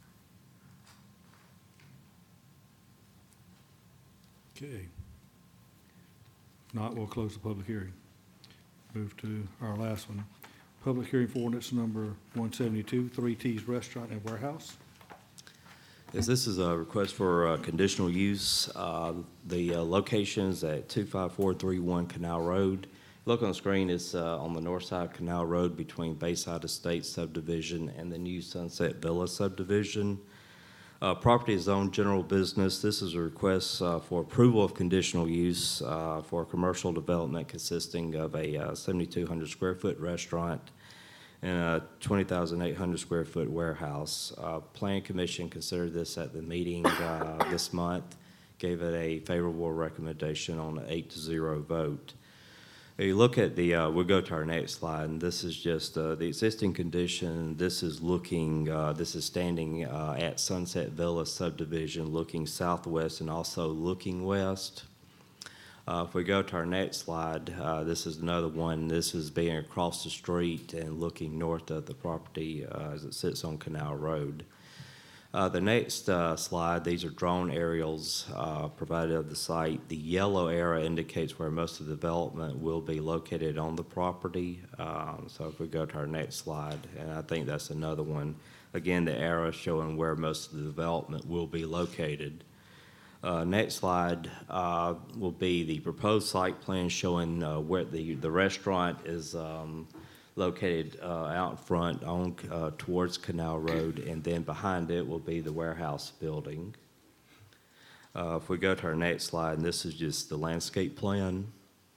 Okay. If not, we'll close the public hearing. Move to our last one. Public hearing for ordinance number 172, 3T's Restaurant and Warehouse. Yes, this is a request for conditional use. The location's at 25431 Canal Road. Look on the screen, it's on the north side of Canal Road between Bayside Estates subdivision and the new Sunset Villa subdivision. Property is zoned general business. This is a request for approval of conditional use for a commercial development consisting of a 7,200 square foot restaurant and a 20,800 square foot warehouse. Planning Commission considered this at the meeting this month, gave it a favorable recommendation on an 8-0 vote. You look at the, we'll go to our next slide, and this is just the existing condition. This is looking, this is standing at Sunset Villa subdivision, looking southwest and also looking west. If we go to our next slide, this is another one. This is being across the street and looking north of the property as it sits on Canal Road. The next slide, these are drone aerials provided of the site. The yellow arrow indicates where most of the development will be located on the property. So if we go to our next slide, and I think that's another one. Again, the arrow showing where most of the development will be located. Next slide will be the proposed site plan showing where the restaurant is located out in front on towards Canal Road, and then behind it will be the warehouse building. If we go to our next slide, and this is just the landscape plan.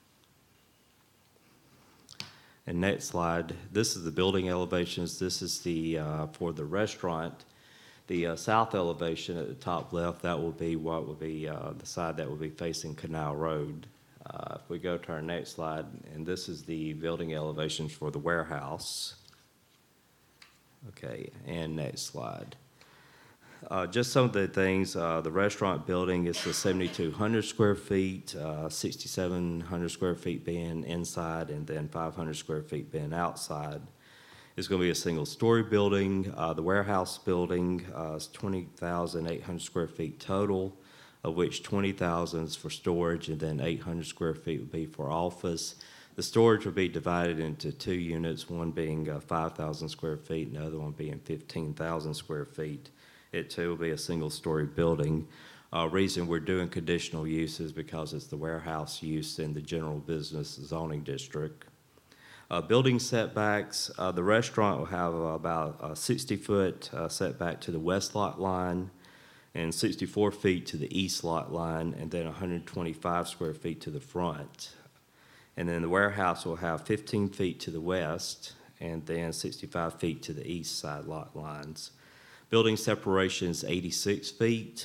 And next slide, this is the building elevations. This is the for the restaurant. The south elevation at the top left, that will be what will be the side that will be facing Canal Road. If we go to our next slide, and this is the building elevations for the warehouse. Okay, and next slide. Just some of the things, the restaurant building is the 7,200 square feet, 6,700 square feet being inside, and then 500 square feet being outside. It's going to be a single-story building. The warehouse building is 20,800 square feet total, of which 20,000 is for storage, and then 800 square feet would be for office. The storage will be divided into two units, one being 5,000 square feet, and the other one being 15,000 square feet. It too will be a single-story building. Reason we're doing conditional use is because it's the warehouse use in the general business zoning district. Building setbacks, the restaurant will have about a 60-foot setback to the west lot line, and 64 feet to the east lot line, and then 125 square feet to the front. And then the warehouse will have 15 feet to the west, and then 65 feet to the east side lot lines. Building separation is 86 feet.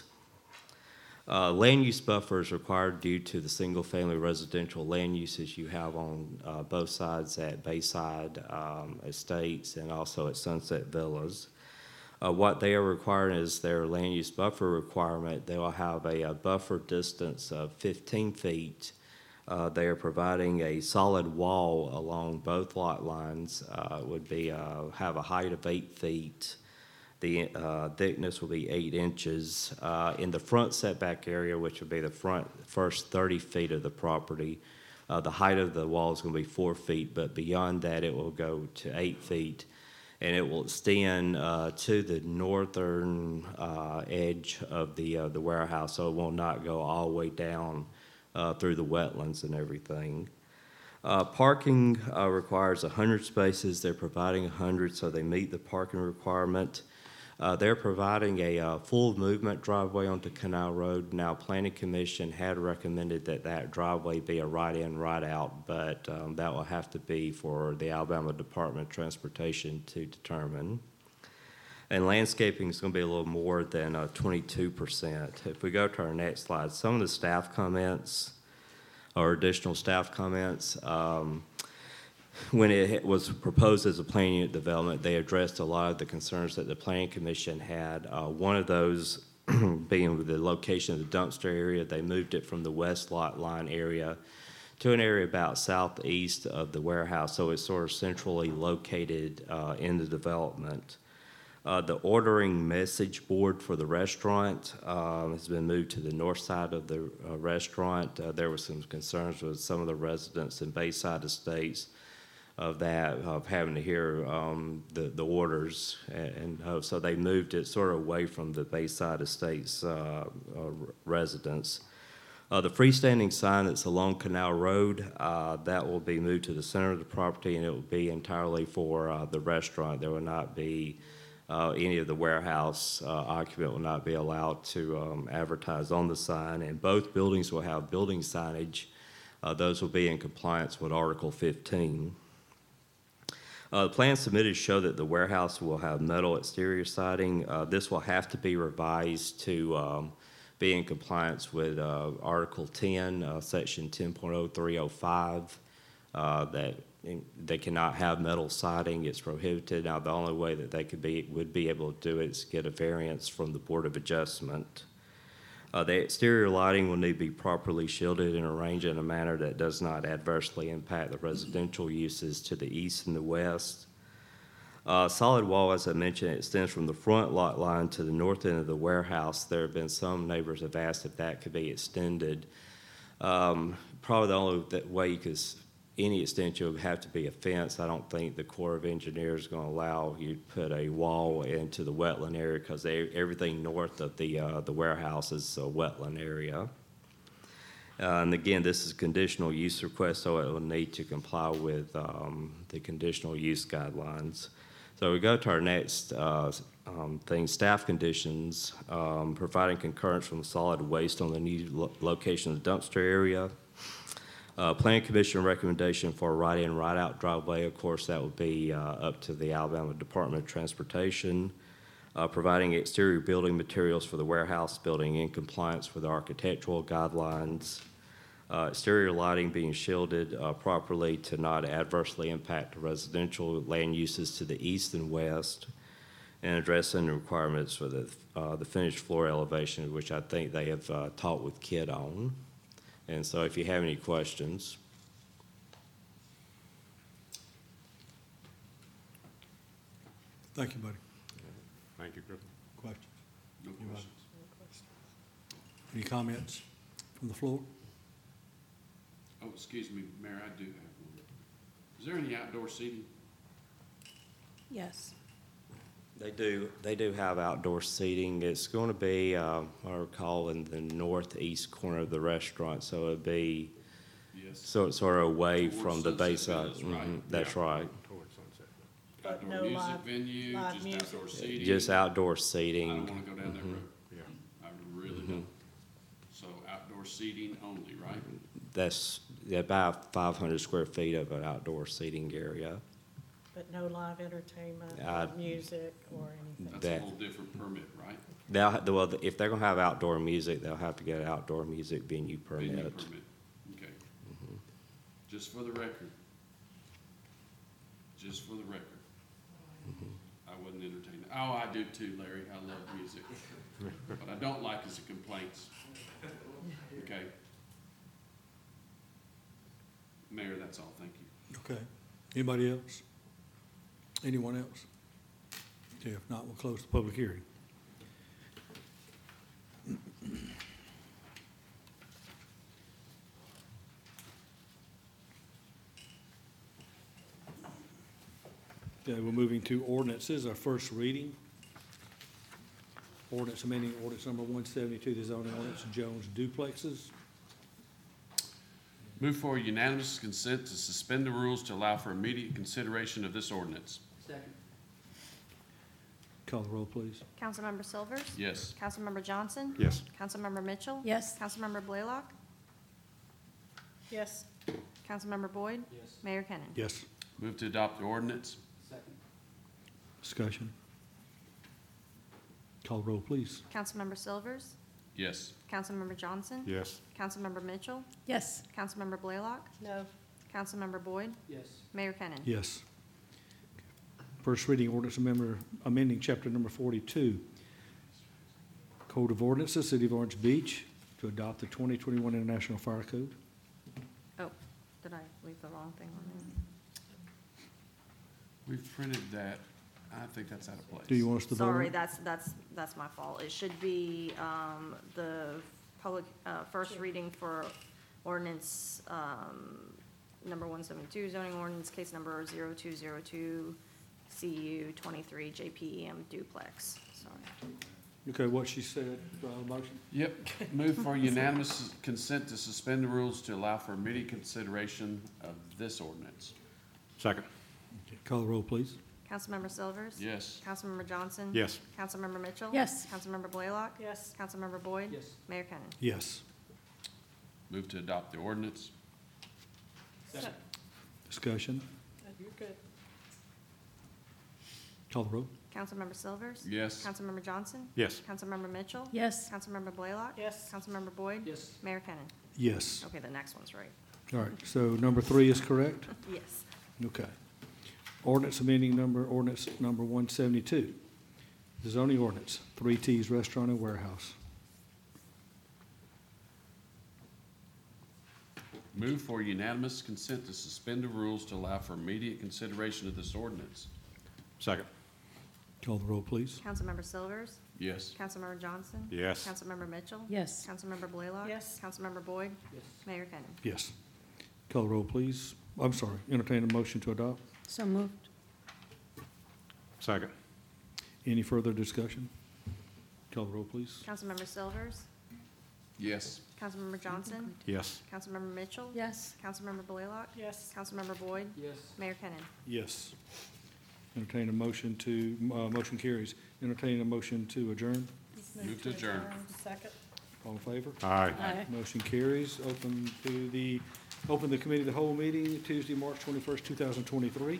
Land use buffer is required due to the single-family residential land uses you have on both sides at Bayside Estates and also at Sunset Villas. What they are requiring is their land use buffer requirement. They will have a buffer distance of 15 feet. They are providing a solid wall along both lot lines. Would be have a height of 8 feet. The thickness will be 8 inches. In the front setback area, which will be the first 30 feet of the property, the height of the wall is going to be 4 feet, but beyond that it will go to 8 feet. And it will extend to the northern edge of the warehouse, so it will not go all the way down through the wetlands and everything. Parking requires 100 spaces. They're providing 100, so they meet the parking requirement. They're providing a full movement driveway onto Canal Road. Now, Planning Commission had recommended that that driveway be a right-in, right-out, but that will have to be for the Alabama Department of Transportation to determine. And landscaping is going to be a little more than 22%. If we go to our next slide, some of the staff comments or additional staff comments. When it was proposed as a planning unit development, they addressed a lot of the concerns that the Planning Commission had. One of those being the location of the dumpster area. They moved it from the west lot line area to an area about southeast of the warehouse, so it's sort of centrally located in the development. The ordering message board for the restaurant has been moved to the north side of the restaurant. There were some concerns with some of the residents in Bayside Estates of having to hear the orders, and so they moved it sort of away from the Bayside Estates residents. The freestanding sign that's along Canal Road, that will be moved to the center of the property, and it will be entirely for the restaurant. There will not be any of the warehouse occupant will not be allowed to advertise on the sign, and both buildings will have building signage. Those will be in compliance with Article 15. The plans submitted show that the warehouse will have metal exterior siding. This will have to be revised to be in compliance with Article 10, Section 10.0305 that they cannot have metal siding. It's prohibited. Now, the only way that they would be able to do it is get a variance from the Board of Adjustment. The exterior lighting will need to be properly shielded and arranged in a manner that does not adversely impact the residential uses to the east and the west. Solid wall, as I mentioned, extends from the front lot line to the north end of the warehouse. There have been some neighbors have asked if that could be extended. Probably the only way you could, any extension would have to be a fence. I don't think the Corps of Engineers is going to allow you to put a wall into the wetland area because everything north of the warehouse is a wetland area. And again, this is a conditional use request, so it will need to comply with the conditional use guidelines. So we go to our next thing, staff conditions, providing concurrence from solid waste on the new location of the dumpster area. Plan Commission recommendation for a right-in, right-out driveway. Of course, that would be up to the Alabama Department of Transportation. Providing exterior building materials for the warehouse building in compliance with architectural guidelines. Exterior lighting being shielded properly to not adversely impact the residential land uses to the east and west. And addressing the requirements for the finished floor elevation, which I think they have talked with KID on. And so if you have any questions. Thank you, buddy. Thank you, Griffin. Questions? No questions. Any comments from the floor? Oh, excuse me, Mayor, I do have one. Is there any outdoor seating? Yes. They do have outdoor seating. It's going to be, I recall, in the northeast corner of the restaurant, so it'd be Yes. sort of away Towards from the Sunset bayside. Villas, right? That's right. Towards Sunset. But Outdoor no music live- venue, live just music. outdoor seating? Just outdoor I don't seating. want to go down that road. Yeah. I really don't. So outdoor seating only, right? That's about 500 square feet of an outdoor seating area. But no live entertainment, Uh, live music, or anything. That's a That- whole different permit, right? Well, if they're going to have outdoor music, they'll have to get an outdoor music venue permit. Venue permit, okay. Just for the record. Just for the record. I wouldn't entertain it. Oh, I do too, Larry. I love music. What I don't like is the complaints. Okay? Mayor, that's all. Thank you. Okay. Anybody else? Anyone else? Okay, if not, we'll close the public hearing. Okay, we're moving to ordinances, our first reading. Ordinance amending ordinance number 172, the zoning ordinance, Jones duplexes. Move for unanimous consent to suspend the rules to allow for immediate consideration of this ordinance. Second. Call the roll, please. Councilmember Silvers? Yes. Councilmember Johnson? Yes. Councilmember Mitchell? Yes. Councilmember Blaylock? Yes. Councilmember Boyd? Yes. Mayor Kennan? Yes. Move to adopt the ordinance. Second. Discussion. Call the roll, please. Councilmember Silvers? Yes. Councilmember Johnson? Yes. Councilmember Mitchell? Yes. Councilmember Blaylock? No. Councilmember Boyd? Yes. Mayor Kennan? Yes. First reading ordinance amending chapter number 42, Code of Ordinances, City of Orange Beach, to adopt the 2021 International Fire Code. Oh, did I leave the wrong thing on there? We've printed that. I think that's out of place. Do you want us to vote on Sorry, it? that's my fault. It should be, the public, first reading for ordinance, number 172, zoning ordinance, case number 0202, CU 23 JPEM duplex. Sorry. Okay, what she said, do I have a motion? Yep. Move for unanimous consent to suspend the rules to allow for immediate consideration of this ordinance. Second. Okay, call the roll, please. Councilmember Silvers? Yes. Councilmember Johnson? Yes. Councilmember Mitchell? Yes. Councilmember Blaylock? Yes. Councilmember Boyd? Yes. Mayor Kennan? Yes. Move to adopt the ordinance. Second. Discussion. You're good. Call the roll. Councilmember Silvers? Yes. Councilmember Johnson? Yes. Councilmember Mitchell? Yes. Councilmember Blaylock? Yes. Councilmember Boyd? Yes. Mayor Kennan? Yes. Okay, the next one's right. All right, so number 3 is correct? Yes. Okay. Ordinance number 172. The zoning ordinance, 3T's Restaurant and Warehouse. Move for unanimous consent to suspend the rules to allow for immediate consideration of this ordinance. Second. Call the roll, please. Councilmember Silvers? Yes. Councilmember Johnson? Yes. Councilmember Mitchell? Yes. Councilmember Blaylock? Yes. Councilmember Boyd? Yes. Mayor Kennan. Yes. Call the roll, please. I'm sorry, entertain a motion to adopt. So moved. Second. Any further discussion? Call the roll, please. Councilmember Silvers? Yes. Councilmember Johnson? Yes. Councilmember Mitchell? Yes. Councilmember Blaylock? Yes. Councilmember Boyd? Yes. Mayor Kennan. Yes. Entertain a motion to, motion carries. Entertain a motion to adjourn. Move to adjourn. Second. All in favor? Aye. Aye. Motion carries. Open the committee of the whole meeting Tuesday, March 21st, 2023.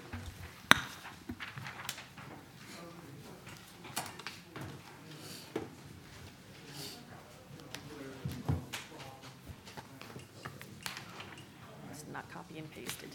It's not copy and pasted.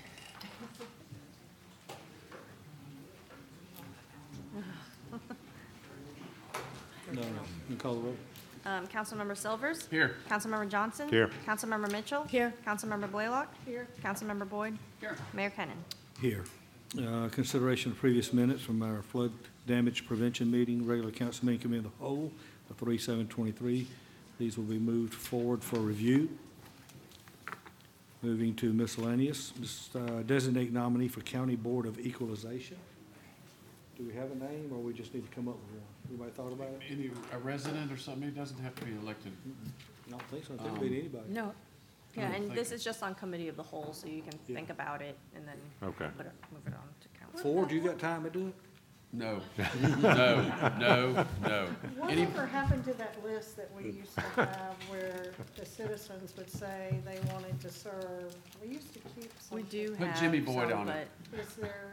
No, you call the roll. Councilmember Silvers? Here. Councilmember Johnson? Here. Councilmember Mitchell? Here. Councilmember Blaylock? Here. Councilmember Boyd? Here. Mayor Kennan. Here. Consideration of previous minutes from our flood damage prevention meeting, regular council meeting committee of the whole, of 3/7/23. These will be moved forward for review. Moving to miscellaneous, designate nominee for County Board of Equalization. Do we have a name, or we just need to come up with one? Anybody thought about it? A resident or something, it doesn't have to be elected. I don't think so. I think it'd be anybody. No. Yeah, don't and think this is just on committee of the whole, so you can Yeah. think about it and then Okay. move it on to council. Ford, you got time to do it? No. No. Whatever happened to that list that we used to have where the citizens would say they wanted to serve? We used to keep some. We do Put have Jimmy Boyd some, on it. but Is there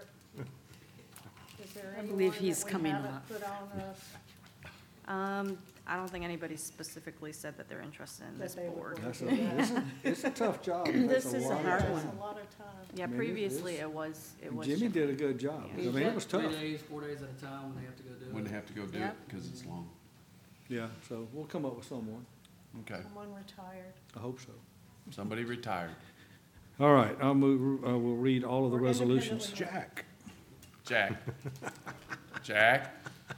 I anyone believe he's that we coming haven't up. put on I don't think anybody specifically said that they're interested in that this they would board. want to do that? It's a tough job. This is a lot of hard time. one. That's a lot of time. Yeah, I mean, previously it's- it was. Jimmy did a good job. I mean, it was tough. 3 days, 4 days at a time when they have to go do it. Wouldn't have to go do it Yep. because it's long. Yeah, so we'll come up with someone. Okay. Someone retired. I hope so. Somebody retired. All right, we'll read all of the Or resolutions. independently Jack. Jack.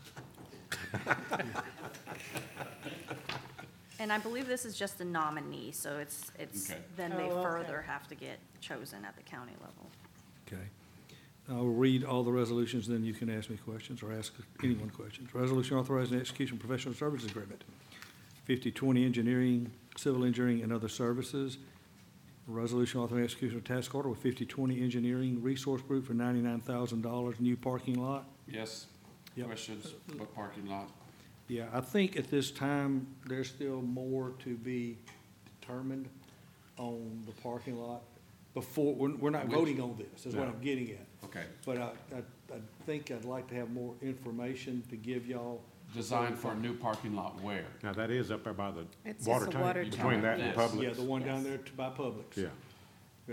And I believe this is just a nominee, so it's, Okay. then they Oh, okay. further have to get chosen at the county level. Okay. I'll read all the resolutions, then you can ask me questions or ask anyone questions. Resolution authorizing the execution of professional services agreement. 50/20 engineering, civil engineering, and other services. Resolution authorizing execution of task order with 50/20 engineering resource group for $99,000 new parking lot. Yes. Yep. Questions? What parking lot? Yeah, I think at this time, there's still more to be determined on the parking lot before, we're not Which- voting on this, is what No. I'm getting at. Okay. But I think I'd like to have more information to give y'all. Designed for a new parking lot where? Now, that is up there by the It's water just a water tank, between that and Yes. Publix. Yeah, the one down there by Publix. Yeah. Yeah.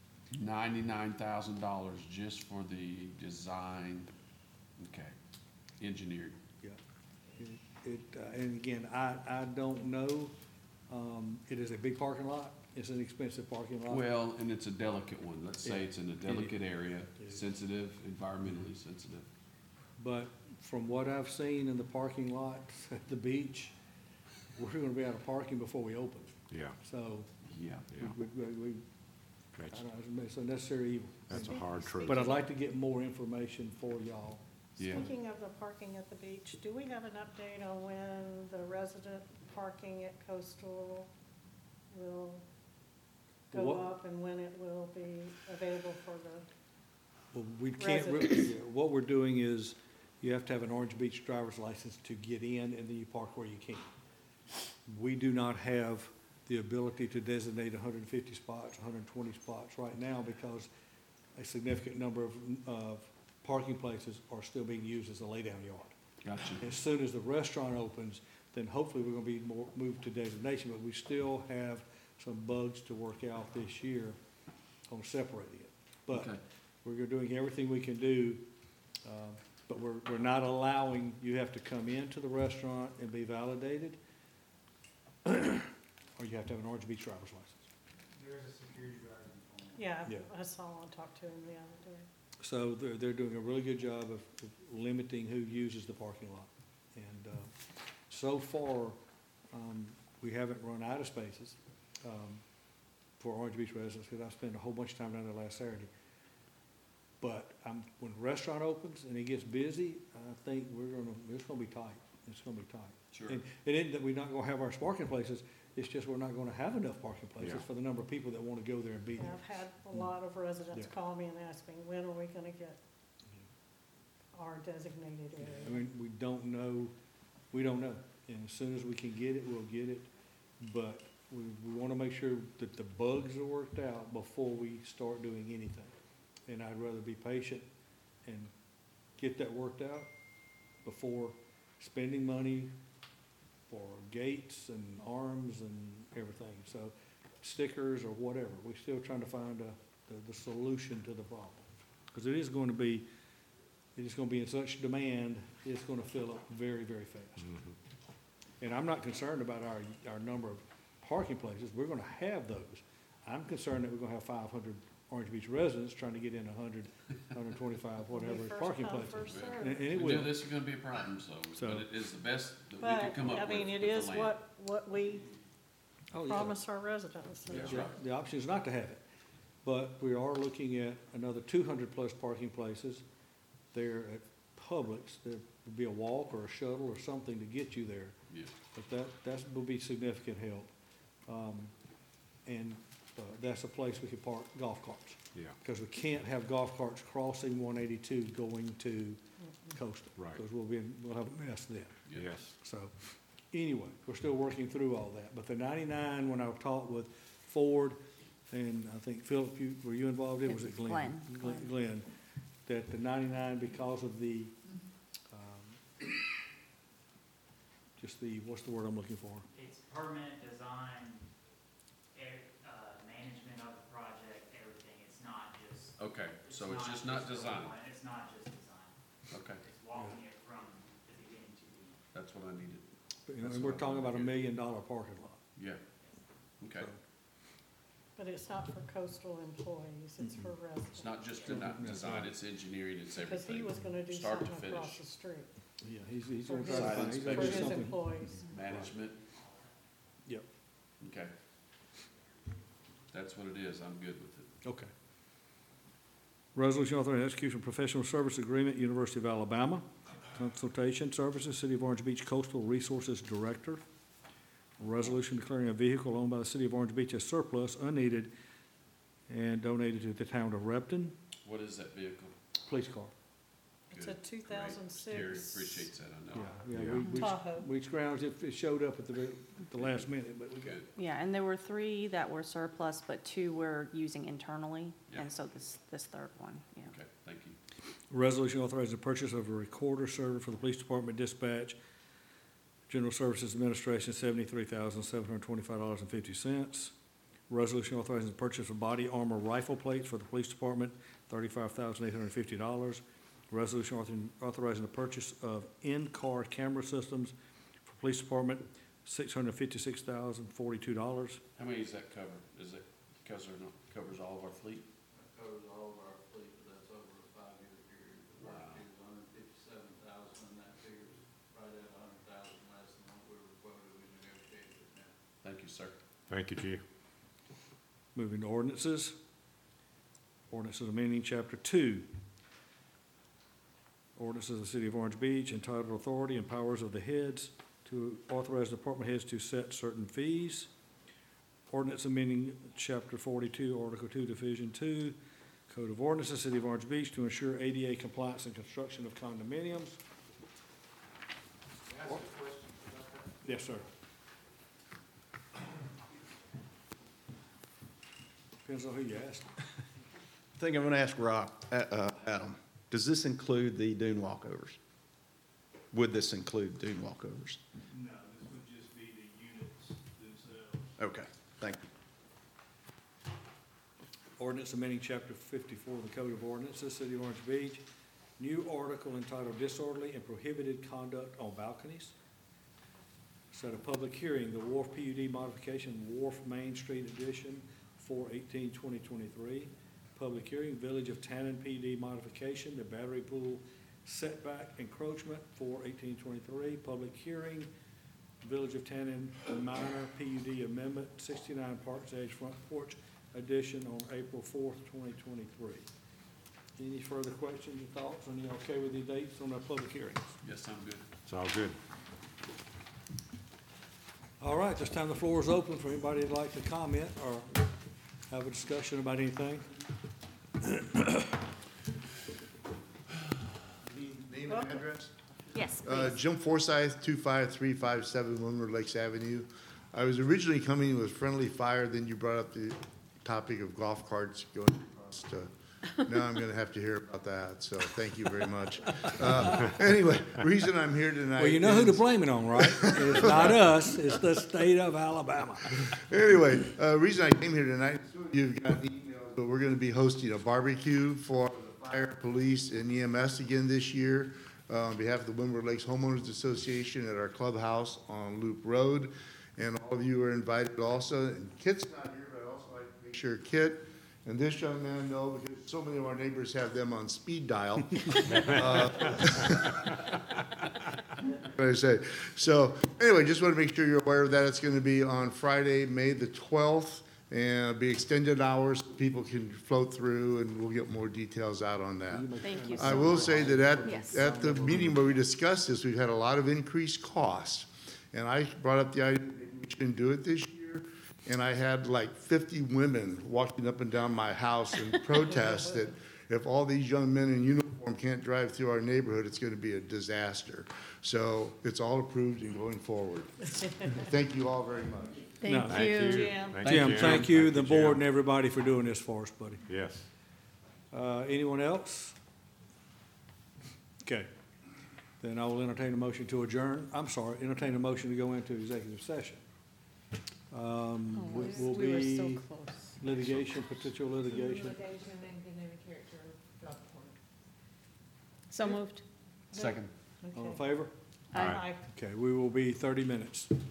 $99,000 just for the design. Okay. Engineered. Yeah. And again, I don't know, it is a big parking lot, it's an expensive parking lot. Well, and it's a delicate one. Let's say Yeah. it's in a delicate area, It is. sensitive, environmentally sensitive. But from what I've seen in the parking lots at the beach, we're gonna be out of parking before we open. Yeah, So, Yeah. we, I that's, don't know, it's a necessary evil. that's a hard truth. But I'd like to get more information for y'all. Yeah. Speaking of the parking at the beach, do we have an update on when the resident parking at Coastal will go What- up and when it will be available for the, Well, we can't, what we're doing is, you have to have an Orange Beach driver's license to get in, and then you park where you can. We do not have the ability to designate 150 spots, 120 spots right now, because a significant number of parking places are still being used as a laydown yard. Gotcha. As soon as the restaurant opens, then hopefully we're gonna be more, moved to designation, but we still have some bugs to work out this year on separating it. But Okay. we're doing everything we can do, but we're not allowing, you have to come into the restaurant and be validated, or you have to have an Orange Beach driver's license. There is a security guard. Yeah, Yeah. I saw and talked to him the other day. So they're doing a really good job of limiting who uses the parking lot. And so far, we haven't run out of spaces for Orange Beach residents, because I spent a whole bunch of time down there last Saturday. But when the restaurant opens and it gets busy, I think it's gonna be tight. It's gonna be tight. Sure. And it isn't that we're not gonna have our parking places, it's just we're not gonna have enough parking places Yeah. for the number of people that wanna go there and be And there. I've had a lot of residents Yeah. call me and ask me, when are we gonna get our designated I area? mean, we don't know, and as soon as we can get it, we'll get it. But we wanna make sure that the bugs are worked out before we start doing anything. And I'd rather be patient and get that worked out before spending money for gates and arms and everything. So stickers or whatever, we're still trying to find the solution to the problem. Because it is gonna be in such demand, it's gonna fill up very, very fast. And I'm not concerned about our number of parking places, we're gonna have those. I'm concerned that we're gonna have 500 Orange Beach residents trying to get in 100, 125, whatever First parking come, places. first served. And it We knew will. this is gonna be a problem, so, So- but it is the best that we But, could come up I with. mean, it with the is land. what we Oh, yeah. promise our residents. That's The- right. The option is not to have it, but we are looking at another 200-plus parking places there at Publix. There would be a walk or a shuttle or something to get you there, Yeah. but that will be significant help. And that's a place we could park golf carts. Yeah. Because we can't have golf carts crossing 182 going to Coastal. Right. Because we'll have a mess then. Yes. So, anyway, we're still working through all that. But the 99, when I talked with Ford, and I think Philip, were you involved in, was it Glenn? Glenn, that the 99, because of the, just the, what's the word I'm looking for? It's permit, design, management of the project, everything. It's not just. Okay, so it's just not design. It's not just design. Okay, It's walking it from the beginning to the end. that's what I needed. And we're talking about $1 million parking lot. Yeah, okay. But it's not for coastal employees, it's for residents. It's not just not design, it's engineering, it's Because he everything. was gonna do Start to something across finish. the street Yeah, he's for gonna try to find, he's gonna for do his something. employees. Management, Yep, okay. That's what it is, I'm good with it. okay. Resolution authorizing execution of professional service agreement, University of Alabama. Consultation services, City of Orange Beach Coastal Resources Director. Resolution declaring a vehicle owned by the City of Orange Beach as surplus, unneeded, and donated to the town of Repton. What is that vehicle? Police car. It's a Good, great. 2006. Terry appreciates that, I know. Yeah, Tahoe. we scrounged, it showed up at the last minute, but we got Good, it. Yeah, and there were 3 that were surplus, but 2 we're using internally, Yeah. and so this third one, yeah. okay, thank you. Resolution authorizing the purchase of a recorder server for the Police Department Dispatch, General Services Administration, $73,725.50. Resolution authorizing the purchase of body armor rifle plates for the Police Department, $35,850. Resolution authorizing the purchase of in-car camera systems for Police Department, $656,042. How many does that cover? Is it, because it covers all of our fleet? Covers all of our fleet, but that's over a 5-year period. The last year was $157,000, and that figure's right at $100,000 less than what we were quoted. We negotiated it now. Thank you, sir. Thank you, Chief. Moving to ordinances. Ordinances amending Chapter 2. Ordinances of the City of Orange Beach entitled Authority and Powers of the Heads to authorize department heads to set certain fees. Ordinance amending Chapter 42, Article 2, Division 2, Code of Ordinances, City of Orange Beach to ensure ADA compliance and construction of condominiums. Yes, sir. Depends on who you ask. I think I'm going to ask Adam, does this include the dune walkovers? Would this include dune walkovers? No, this would just be the units themselves. Okay, thank you. ordinance amending chapter 54 of the Code of Ordinances, City of Orange Beach. New article entitled Disorderly and Prohibited Conduct on Balconies. Set a public hearing, the Wharf PUD modification, Wharf Main Street Edition, 4/18/2023. Public hearing, Village of Tannen PUD modification, the Battery Pool setback encroachment, 4/18/23. Public hearing, Village of Tannen minor PUD amendment, 69 Parks Edge Front Porch addition on April 4th, 2023. Any further questions or thoughts? Are you okay with the dates on our public hearings? Yes, I'm good. It's all good. All right, this time the floor is open for anybody who'd like to comment or have a discussion about anything. Name and address? Yes, please. Jim Forsyth, 25357 Windward Lakes Avenue. I was originally coming with friendly fire, then you brought up the topic of golf carts going across to, now I'm gonna have to hear about that, so thank you very much. Anyway, reason I'm here tonight. Well, you know who to is- blame it on, right? It's not us, it's the state of Alabama. Anyway, reason I came here tonight, you've got emails, but we're gonna be hosting a barbecue for the fire, police, and EMS again this year, on behalf of the Windward Lakes Homeowners Association at our clubhouse on Loop Road. And all of you are invited also, and Kit's not here, but I'd also like to make sure Kit and this young man know, because so many of our neighbors have them on speed dial. What I say. So anyway, just want to make sure you're aware of that. It's going to be on Friday, May the 12th, and it'll be extended hours. People can float through, and we'll get more details out on that. Thank you so I will much. say that Yes. at the meeting where we discussed this, we've had a lot of increased costs. And I brought up the idea that maybe we shouldn't do it this year. And I had like 50 women walking up and down my house in protest that if all these young men in uniform can't drive through our neighborhood, it's going to be a disaster. So it's all approved and going forward. Thank you all very much. No, Thank you. Jim. Jim, thank you, the board and everybody for doing this for us, buddy. Yes. Anyone else? Okay. Then I will entertain a motion to adjourn. I'm sorry, entertain a motion to go into executive session. Will We were so be close. litigation, potential litigation. So moved. Second. All in favor? Aye. Okay, we will be 30 minutes.